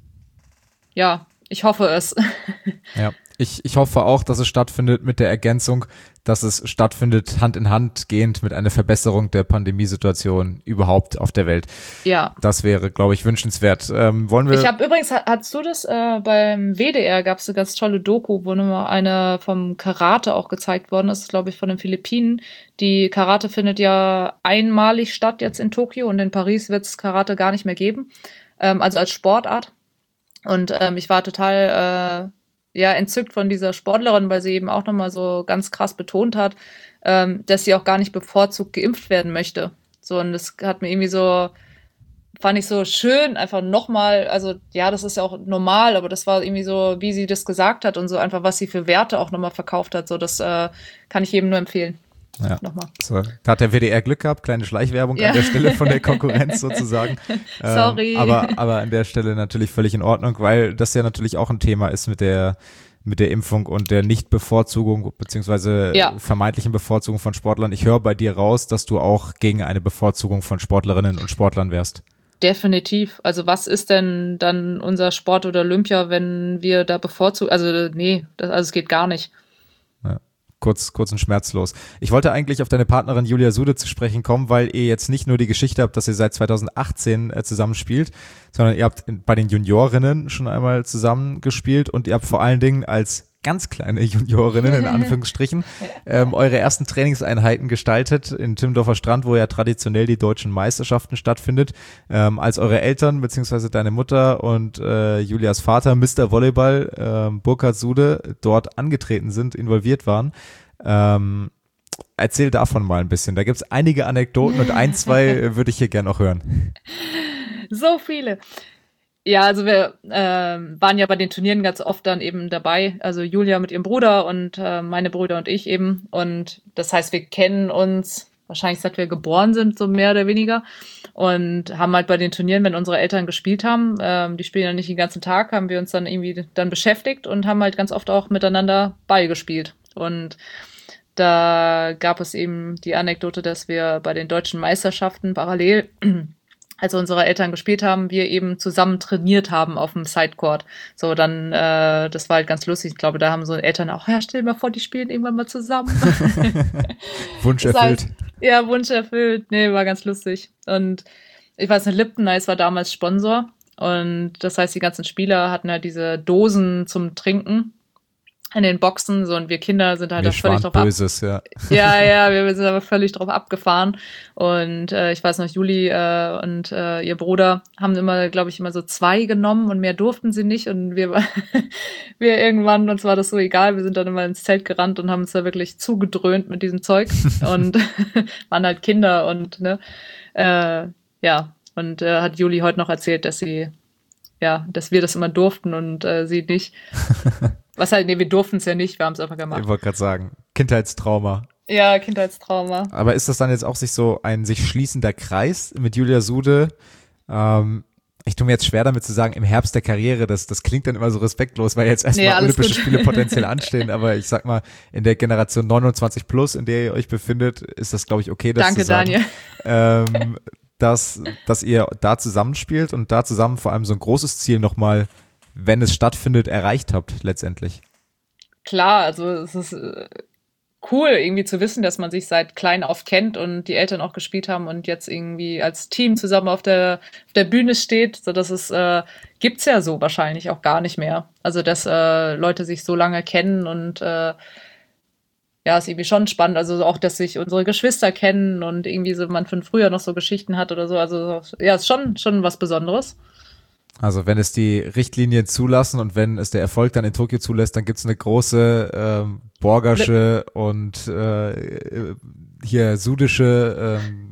ja, ich hoffe es. Ja, ich, ich hoffe auch, dass es stattfindet mit der Ergänzung, dass es stattfindet Hand in Hand gehend mit einer Verbesserung der Pandemiesituation überhaupt auf der Welt. Ja. Das wäre, glaube ich, wünschenswert. Ähm, wollen wir? Ich habe übrigens, hattest du das, äh, beim W D R gab es eine ganz tolle Doku, wo nur eine vom Karate auch gezeigt worden ist, glaube ich, von den Philippinen. Die Karate findet ja einmalig statt jetzt in Tokio und in Paris wird es Karate gar nicht mehr geben. Ähm, also als Sportart. Und ähm, ich war total äh, ja, entzückt von dieser Sportlerin, weil sie eben auch nochmal so ganz krass betont hat, ähm, dass sie auch gar nicht bevorzugt geimpft werden möchte. So, und das hat mir irgendwie so, fand ich so schön, einfach nochmal, also ja, das ist ja auch normal, aber das war irgendwie so, wie sie das gesagt hat und so einfach, was sie für Werte auch nochmal verkauft hat. So, das äh, kann ich jedem nur empfehlen. Ja. Nochmal. So, da hat der W D R Glück gehabt, kleine Schleichwerbung ja. an der Stelle von der Konkurrenz sozusagen. Sorry. Ähm, aber, aber an der Stelle natürlich völlig in Ordnung, weil das ja natürlich auch ein Thema ist mit der, mit der Impfung und der Nichtbevorzugung beziehungsweise ja. vermeintlichen Bevorzugung von Sportlern. Ich höre bei dir raus, dass du auch gegen eine Bevorzugung von Sportlerinnen und Sportlern wärst. Definitiv. Also was ist denn dann unser Sport oder Olympia, wenn wir da bevorzugen? Also nee, das, also es geht gar nicht. Ja. Kurz, kurz und schmerzlos. Ich wollte eigentlich auf deine Partnerin Julia Sude zu sprechen kommen, weil ihr jetzt nicht nur die Geschichte habt, dass ihr seit zweitausendachtzehn äh, zusammenspielt, sondern ihr habt in, bei den Juniorinnen schon einmal zusammengespielt und ihr habt vor allen Dingen als ganz kleine Juniorinnen in Anführungsstrichen ähm, eure ersten Trainingseinheiten gestaltet in Timmendorfer Strand, wo ja traditionell die deutschen Meisterschaften stattfindet, ähm, als eure Eltern beziehungsweise deine Mutter und äh, Julias Vater, Mister Volleyball, ähm, Burkhard Sude, dort angetreten sind, involviert waren. Ähm, erzähl davon mal ein bisschen. Da gibt es einige Anekdoten und ein, zwei würde ich hier gerne noch hören. So viele. Ja, also wir äh, waren ja bei den Turnieren ganz oft dann eben dabei, also Julia mit ihrem Bruder und äh, meine Brüder und ich eben. Und das heißt, wir kennen uns wahrscheinlich seit wir geboren sind, so mehr oder weniger. Und haben halt bei den Turnieren, wenn unsere Eltern gespielt haben, ähm, die spielen ja nicht den ganzen Tag, haben wir uns dann irgendwie dann beschäftigt und haben halt ganz oft auch miteinander Ball gespielt. Und da gab es eben die Anekdote, dass wir bei den deutschen Meisterschaften parallel, als unsere Eltern gespielt haben, wir eben zusammen trainiert haben auf dem Sidecourt. So, dann, äh, das war halt ganz lustig. Ich glaube, da haben so Eltern auch, ja, stell dir mal vor, die spielen irgendwann mal zusammen. Wunsch erfüllt. Heißt, ja, Wunsch erfüllt. Nee, war ganz lustig. Und ich weiß nicht, Lipton Ice war damals Sponsor. Und das heißt, die ganzen Spieler hatten halt diese Dosen zum Trinken in den Boxen, so, und wir Kinder sind halt da völlig drauf Böses, ab- ja. ja, ja, wir sind aber völlig drauf abgefahren. Und äh, ich weiß noch, Juli äh, und äh, ihr Bruder haben immer, glaube ich, immer so zwei genommen und mehr durften sie nicht. Und wir, wir irgendwann, uns war das so egal, wir sind dann immer ins Zelt gerannt und haben uns da wirklich zugedröhnt mit diesem Zeug und waren halt Kinder und ne, äh, ja, und äh, hat Juli heute noch erzählt, dass sie, ja, dass wir das immer durften und äh, sie nicht. Was halt, nee, wir durften es ja nicht, wir haben es einfach gemacht. Ich wollte gerade sagen, Kindheitstrauma. Ja, Kindheitstrauma. Aber ist das dann jetzt auch sich so ein sich schließender Kreis mit Julia Sude? Ähm, ich tue mir jetzt schwer damit zu sagen, im Herbst der Karriere, das, das klingt dann immer so respektlos, weil jetzt erstmal nee, Olympische gut. Spiele potenziell anstehen, aber ich sag mal, in der Generation neunundzwanzig plus, in der ihr euch befindet, ist das, glaube ich, okay, das Danke, zu sagen. Daniel. Ähm, dass, dass ihr da zusammenspielt und da zusammen vor allem so ein großes Ziel nochmal, wenn es stattfindet, erreicht habt letztendlich. klar, also es ist äh, cool, irgendwie zu wissen, dass man sich seit klein auf kennt und die Eltern auch gespielt haben und jetzt irgendwie als Team zusammen auf der, auf der Bühne steht. So, das ist, äh, gibt's ja so wahrscheinlich auch gar nicht mehr. Also, dass äh, Leute sich so lange kennen und äh, ja, ist irgendwie schon spannend. Also auch, dass sich unsere Geschwister kennen und irgendwie so man von früher noch so Geschichten hat oder so. Also ja, ist schon, schon was Besonderes. Also wenn es die Richtlinien zulassen und wenn es der Erfolg dann in Tokio zulässt, dann gibt's eine große ähm, Borgersche und äh, hier sudische ähm,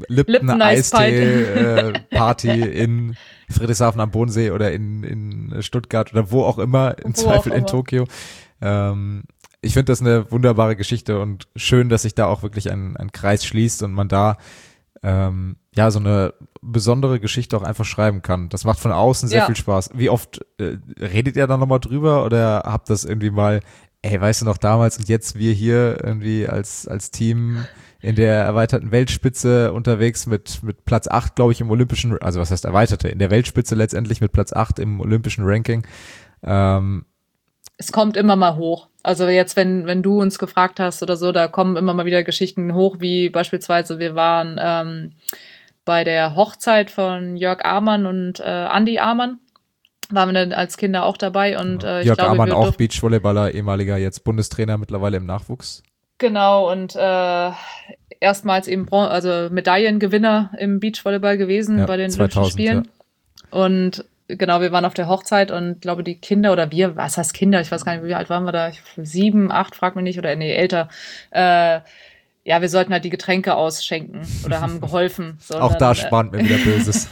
Lipton-Eistee-Party äh, in Friedrichshafen am Bodensee oder in, in Stuttgart oder wo auch immer, im Wo Zweifel auch in immer. Tokio. Ähm, ich finde das eine wunderbare Geschichte und schön, dass sich da auch wirklich ein, ein Kreis schließt und man da ähm, ja so eine besondere Geschichte auch einfach schreiben kann. Das macht von außen sehr Ja. viel Spaß. Wie oft äh, redet ihr da nochmal drüber oder habt das irgendwie mal, ey, weißt du noch damals und jetzt wir hier irgendwie als als Team in der erweiterten Weltspitze unterwegs mit mit Platz acht, glaube ich, im olympischen, also was heißt erweiterte, in der Weltspitze letztendlich mit Platz acht im olympischen Ranking. Ähm, Es kommt immer mal hoch. Also jetzt, wenn, wenn du uns gefragt hast oder so, da kommen immer mal wieder Geschichten hoch, wie beispielsweise wir waren ähm, bei der Hochzeit von Jörg Amann und äh, Andi Amann. Waren wir dann als Kinder auch dabei und äh, ich Jörg glaube, Amann wir auch durften, Beachvolleyballer, ehemaliger jetzt Bundestrainer, mittlerweile im Nachwuchs. genau, und äh, erstmals eben Bron also Medaillengewinner im Beachvolleyball gewesen Ja, bei den Olympischen zweitausend, Spielen. Und genau, wir waren auf der Hochzeit und glaube, die Kinder oder wir, was heißt Kinder? Ich weiß gar nicht, wie alt waren wir da? Ich, sieben, acht, frag mich nicht, oder nee, älter. Äh, ja, wir sollten halt die Getränke ausschenken oder haben geholfen. Ja. Auch sondern, da äh, spannt mir wieder Böses.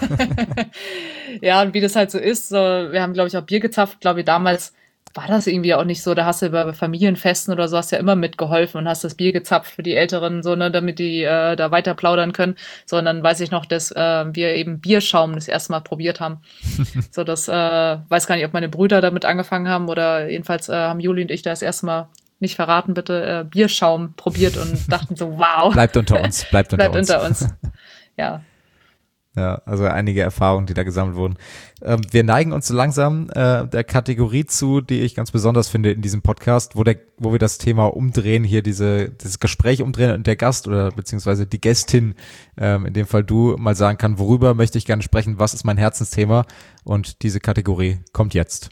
Ja, und wie das halt so ist, so, wir haben, glaube ich, auch Bier gezapft. Glaube ich, damals war das irgendwie auch nicht so. Da hast du bei Familienfesten oder so hast ja immer mitgeholfen und hast das Bier gezapft für die Älteren, so, ne, damit die äh, da weiter plaudern können. Sondern weiß ich noch, dass äh, wir eben Bierschaum das erste Mal probiert haben. So, das äh, weiß gar nicht, ob meine Brüder damit angefangen haben oder jedenfalls äh, haben Juli und ich da das erste Mal, nicht verraten bitte, äh, Bierschaum probiert und dachten so, wow. Bleibt unter uns, bleibt unter Bleibt uns. unter uns. Ja. Ja, also einige Erfahrungen, die da gesammelt wurden. Ähm, wir neigen uns so langsam äh, der Kategorie zu, die ich ganz besonders finde in diesem Podcast, wo der, wo wir das Thema umdrehen, hier diese, dieses Gespräch umdrehen und der Gast oder beziehungsweise die Gästin, ähm, in dem Fall du, mal sagen kann, worüber möchte ich gerne sprechen, was ist mein Herzensthema, und diese Kategorie kommt jetzt.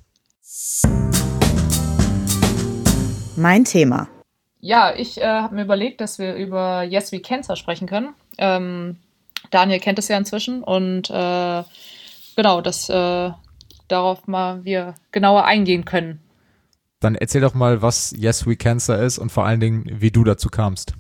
Mein Thema. Ja, ich äh, habe mir überlegt, dass wir über Yes We Cancer sprechen können. Ähm, Daniel kennt es ja inzwischen und äh, genau, dass äh, darauf mal wir genauer eingehen können. Dann erzähl doch mal, was Yes We Cancer ist und vor allen Dingen, wie du dazu kamst.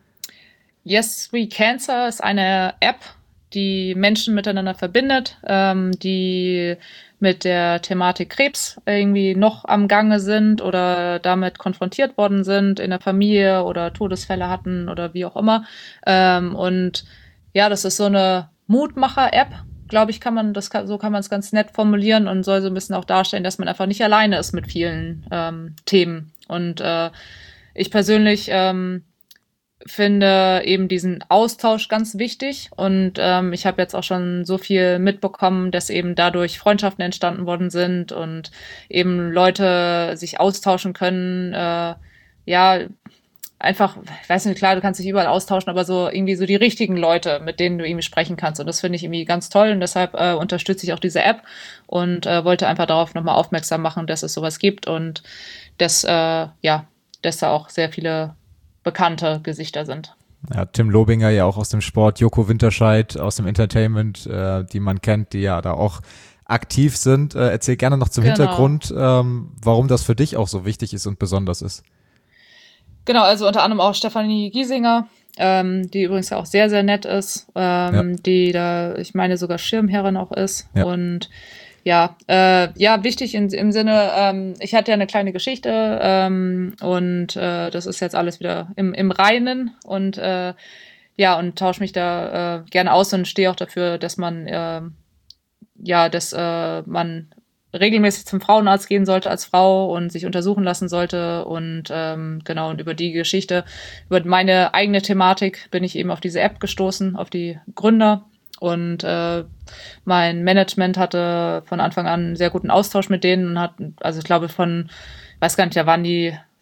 Yes We Cancer ist eine App, die Menschen miteinander verbindet, ähm, die mit der Thematik Krebs irgendwie noch am Gange sind oder damit konfrontiert worden sind in der Familie oder Todesfälle hatten oder wie auch immer. Ähm, und ja, das ist so eine Mutmacher-App, glaube ich, kann man das kann, so kann man es ganz nett formulieren und soll so ein bisschen auch darstellen, dass man einfach nicht alleine ist mit vielen ähm, Themen. Und äh, ich persönlich ähm, finde eben diesen Austausch ganz wichtig und ähm, ich habe jetzt auch schon so viel mitbekommen, dass eben dadurch Freundschaften entstanden worden sind und eben Leute sich austauschen können, äh, ja, einfach, ich weiß nicht, klar, du kannst dich überall austauschen, aber so irgendwie so die richtigen Leute, mit denen du irgendwie sprechen kannst. Und das finde ich irgendwie ganz toll und deshalb äh, unterstütze ich auch diese App und äh, wollte einfach darauf nochmal aufmerksam machen, dass es sowas gibt und dass, äh, ja, dass da auch sehr viele bekannte Gesichter sind. Ja, Tim Lobinger ja auch aus dem Sport, Joko Winterscheid aus dem Entertainment, äh, die man kennt, die ja da auch aktiv sind. Äh, erzähl gerne noch zum Genau. Hintergrund, ähm, warum das für dich auch so wichtig ist und besonders ist. Genau, also unter anderem auch Stefanie Giesinger, ähm, die übrigens ja auch sehr, sehr nett ist, ähm, Ja. die da, ich meine, sogar Schirmherrin auch ist. Ja. Und ja, äh, ja, wichtig in, im Sinne, ähm, ich hatte ja eine kleine Geschichte ähm, und äh, das ist jetzt alles wieder im, im Reinen und äh, ja, und tausche mich da äh, gerne aus und stehe auch dafür, dass man äh, ja, dass äh, man regelmäßig zum Frauenarzt gehen sollte als Frau und sich untersuchen lassen sollte und ähm, genau, und über die Geschichte, über meine eigene Thematik bin ich eben auf diese App gestoßen, auf die Gründer und äh, mein Management hatte von Anfang an einen sehr guten Austausch mit denen und hat, also ich glaube von, weiß gar nicht, da waren die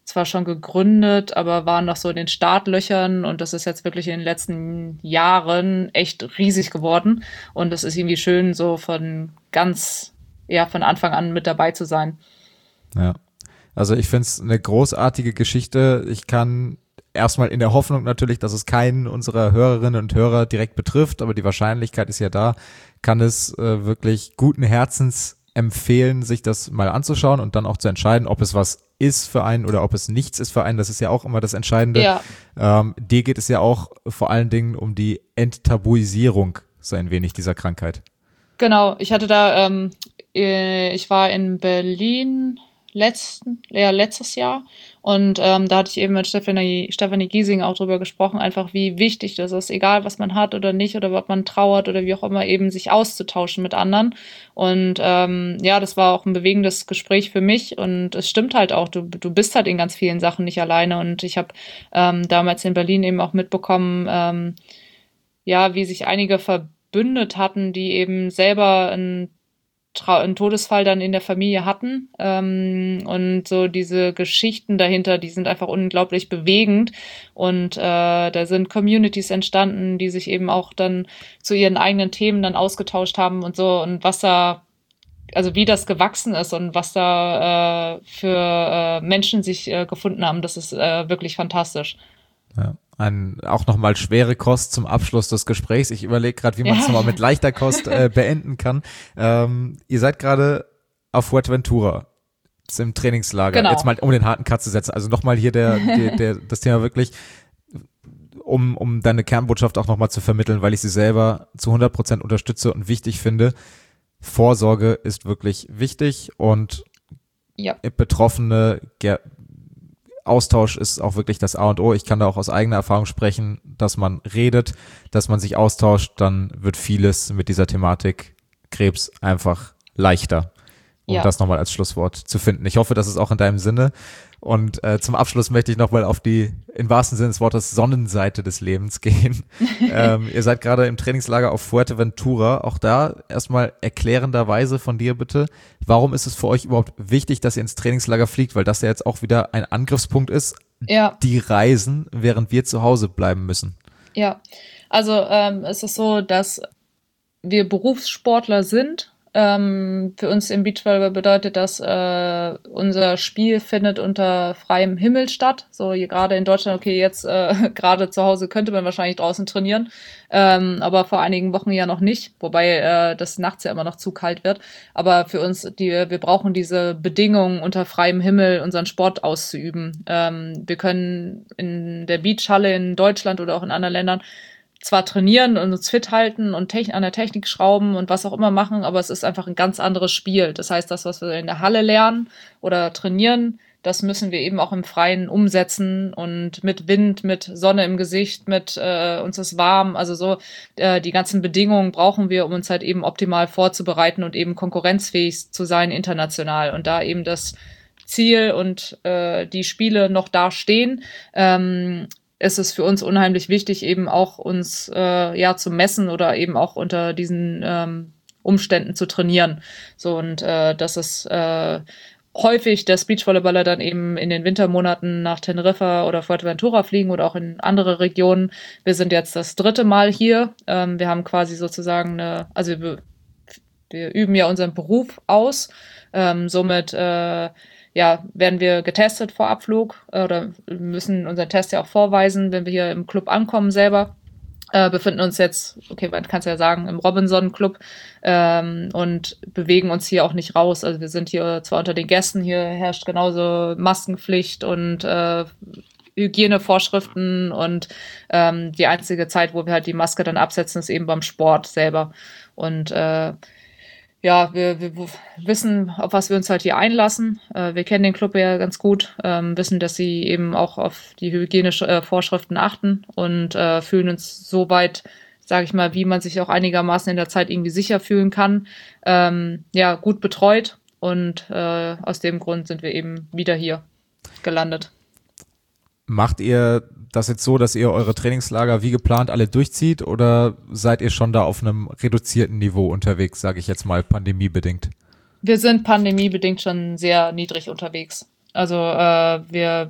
zwar schon gegründet, aber waren noch so in den Startlöchern und das ist jetzt wirklich in den letzten Jahren echt riesig geworden und es ist irgendwie schön, so von ganz, ja, von Anfang an mit dabei zu sein. Ja, also ich finde es eine großartige Geschichte. Ich kann erstmal in der Hoffnung natürlich, dass es keinen unserer Hörerinnen und Hörer direkt betrifft, aber die Wahrscheinlichkeit ist ja da, kann es äh, wirklich guten Herzens empfehlen, sich das mal anzuschauen und dann auch zu entscheiden, ob es was ist für einen oder ob es nichts ist für einen. Das ist ja auch immer das Entscheidende. Ja. Ähm, dir geht es ja auch vor allen Dingen um die Enttabuisierung so ein wenig dieser Krankheit. Genau, ich hatte da, ähm, äh, ich war in Berlin letzten, ja, letztes Jahr und ähm, da hatte ich eben mit Stefanie, Stefanie Giesing auch drüber gesprochen, einfach wie wichtig das ist, egal was man hat oder nicht oder ob man trauert oder wie auch immer, eben sich auszutauschen mit anderen und ähm, ja, das war auch ein bewegendes Gespräch für mich und es stimmt halt auch, du, du bist halt in ganz vielen Sachen nicht alleine und ich habe ähm, damals in Berlin eben auch mitbekommen, ähm, ja, wie sich einige verbündet hatten, die eben selber ein einen Todesfall dann in der Familie hatten ähm, und so diese Geschichten dahinter, die sind einfach unglaublich bewegend und äh, da sind Communities entstanden, die sich eben auch dann zu ihren eigenen Themen dann ausgetauscht haben und so und was da, also wie das gewachsen ist und was da äh, für äh, Menschen sich äh, gefunden haben, das ist äh, wirklich fantastisch. Ja. Ein, auch nochmal schwere Kost zum Abschluss des Gesprächs. Ich überlege gerade, wie man es ja. nochmal mit leichter Kost äh, beenden kann. Ähm, ihr seid gerade auf Fuerteventura, das ist im Trainingslager. Genau. Jetzt mal, um den harten Cut zu setzen. Also nochmal hier der, der, der, das Thema wirklich, um, um deine Kernbotschaft auch nochmal zu vermitteln, weil ich sie selber zu hundert Prozent unterstütze und wichtig finde. Vorsorge ist wirklich wichtig und ja. Betroffene, ger- Austausch ist auch wirklich das A und O. Ich kann da auch aus eigener Erfahrung sprechen, dass man redet, dass man sich austauscht, dann wird vieles mit dieser Thematik Krebs einfach leichter. Um ja. das nochmal als Schlusswort zu finden. Ich hoffe, das ist auch in deinem Sinne. Und äh, zum Abschluss möchte ich nochmal auf die, im wahrsten Sinne des Wortes, Sonnenseite des Lebens gehen. ähm, ihr seid gerade im Trainingslager auf Fuerteventura. Auch da erstmal erklärenderweise von dir bitte, warum ist es für euch überhaupt wichtig, dass ihr ins Trainingslager fliegt? Weil das ja jetzt auch wieder ein Angriffspunkt ist, ja. die Reisen, während wir zu Hause bleiben müssen. Ja, also ähm, es ist so, dass wir Berufssportler sind. Ähm, für uns im Beachvolleyball bedeutet das, äh, unser Spiel findet unter freiem Himmel statt. So hier gerade in Deutschland, okay, jetzt äh, gerade zu Hause könnte man wahrscheinlich draußen trainieren, ähm, aber vor einigen Wochen ja noch nicht, wobei äh, das nachts ja immer noch zu kalt wird. Aber für uns, die wir brauchen diese Bedingungen unter freiem Himmel, unseren Sport auszuüben. Ähm, wir können in der Beachhalle in Deutschland oder auch in anderen Ländern zwar trainieren und uns fit halten und techn- an der Technik schrauben und was auch immer machen, aber es ist einfach ein ganz anderes Spiel. Das heißt, das, was wir in der Halle lernen oder trainieren, das müssen wir eben auch im Freien umsetzen und mit Wind, mit Sonne im Gesicht, mit äh, uns ist warm, also so äh, die ganzen Bedingungen brauchen wir, um uns halt eben optimal vorzubereiten und eben konkurrenzfähig zu sein international und da eben das Ziel und äh, die Spiele noch da stehen, ähm, ist es für uns unheimlich wichtig, eben auch uns äh, ja zu messen oder eben auch unter diesen ähm, Umständen zu trainieren. So und äh, das ist äh, häufig, dass Beachvolleyballer dann eben in den Wintermonaten nach Teneriffa oder Fuerteventura fliegen oder auch in andere Regionen. Wir sind jetzt das dritte Mal hier. Ähm, wir haben quasi sozusagen eine, also wir, wir üben ja unseren Beruf aus. Ähm, somit äh, ja, werden wir getestet vor Abflug äh, oder müssen unseren Test ja auch vorweisen, wenn wir hier im Club ankommen selber. Äh, befinden uns jetzt, okay, man kann es ja sagen, im Robinson-Club ähm, und bewegen uns hier auch nicht raus. Also wir sind hier zwar unter den Gästen, hier herrscht genauso Maskenpflicht und äh, Hygienevorschriften und ähm, die einzige Zeit, wo wir halt die Maske dann absetzen, ist eben beim Sport selber. Und äh, ja, wir, wir wissen, auf was wir uns halt hier einlassen. Äh, wir kennen den Club ja ganz gut, ähm, wissen, dass sie eben auch auf die Hygienevorschriften achten und äh, fühlen uns so weit, sage ich mal, wie man sich auch einigermaßen in der Zeit irgendwie sicher fühlen kann, ähm, ja, gut betreut und äh, aus dem Grund sind wir eben wieder hier gelandet. Macht ihr das jetzt so, dass ihr eure Trainingslager wie geplant alle durchzieht oder seid ihr schon da auf einem reduzierten Niveau unterwegs, sage ich jetzt mal, pandemiebedingt? Wir sind pandemiebedingt schon sehr niedrig unterwegs. Also äh, wir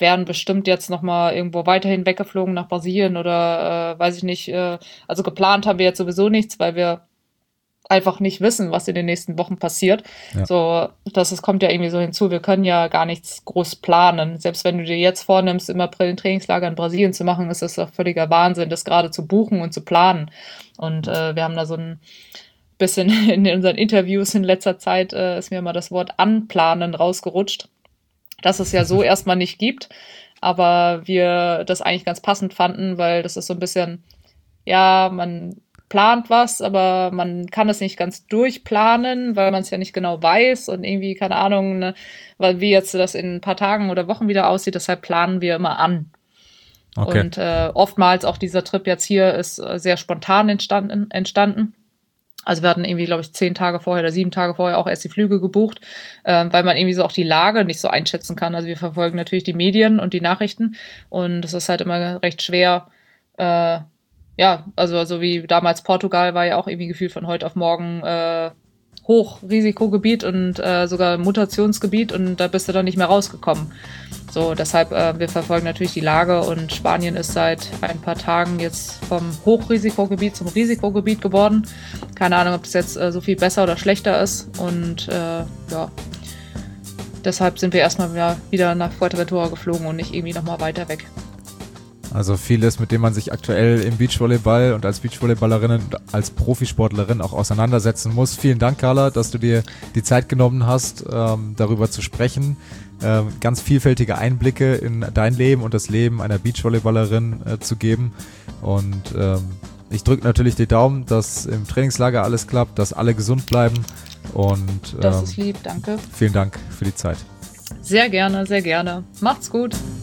wären bestimmt jetzt nochmal irgendwo weiterhin weggeflogen nach Brasilien oder äh, weiß ich nicht. Äh, also geplant haben wir jetzt sowieso nichts, weil wir einfach nicht wissen, was in den nächsten Wochen passiert. Ja. So, das, das kommt ja irgendwie so hinzu. Wir können ja gar nichts groß planen. Selbst wenn du dir jetzt vornimmst, im April ein Trainingslager in Brasilien zu machen, ist das doch völliger Wahnsinn, das gerade zu buchen und zu planen. Und äh, wir haben da so ein bisschen in unseren Interviews in letzter Zeit äh, ist mir immer das Wort anplanen rausgerutscht, dass es ja so erstmal nicht gibt, aber wir das eigentlich ganz passend fanden, weil das ist so ein bisschen, ja, man plant was, aber man kann es nicht ganz durchplanen, weil man es ja nicht genau weiß und irgendwie, keine Ahnung, ne, weil wie jetzt das in ein paar Tagen oder Wochen wieder aussieht, deshalb planen wir immer an. Okay. Und äh, oftmals auch dieser Trip jetzt hier ist äh, sehr spontan entstanden, entstanden. Also wir hatten irgendwie, glaube ich, zehn Tage vorher oder sieben Tage vorher auch erst die Flüge gebucht, äh, weil man irgendwie so auch die Lage nicht so einschätzen kann. Also wir verfolgen natürlich die Medien und die Nachrichten und es ist halt immer recht schwer, äh, ja, also so wie damals Portugal war ja auch irgendwie gefühlt von heute auf morgen äh, Hochrisikogebiet und äh, sogar Mutationsgebiet und da bist du dann nicht mehr rausgekommen. So, deshalb, äh, wir verfolgen natürlich die Lage und Spanien ist seit ein paar Tagen jetzt vom Hochrisikogebiet zum Risikogebiet geworden. Keine Ahnung, ob das jetzt äh, so viel besser oder schlechter ist und äh, ja, deshalb sind wir erstmal wieder nach Fuerteventura geflogen und nicht irgendwie nochmal weiter weg. Also vieles, mit dem man sich aktuell im Beachvolleyball und als Beachvolleyballerin und als Profisportlerin auch auseinandersetzen muss. Vielen Dank, Carla, dass du dir die Zeit genommen hast, ähm, darüber zu sprechen. Ähm, ganz vielfältige Einblicke in dein Leben und das Leben einer Beachvolleyballerin äh, zu geben. Und ähm, ich drücke natürlich die Daumen, dass im Trainingslager alles klappt, dass alle gesund bleiben. Und ähm, das ist lieb, danke. Vielen Dank für die Zeit. Sehr gerne, sehr gerne. Macht's gut.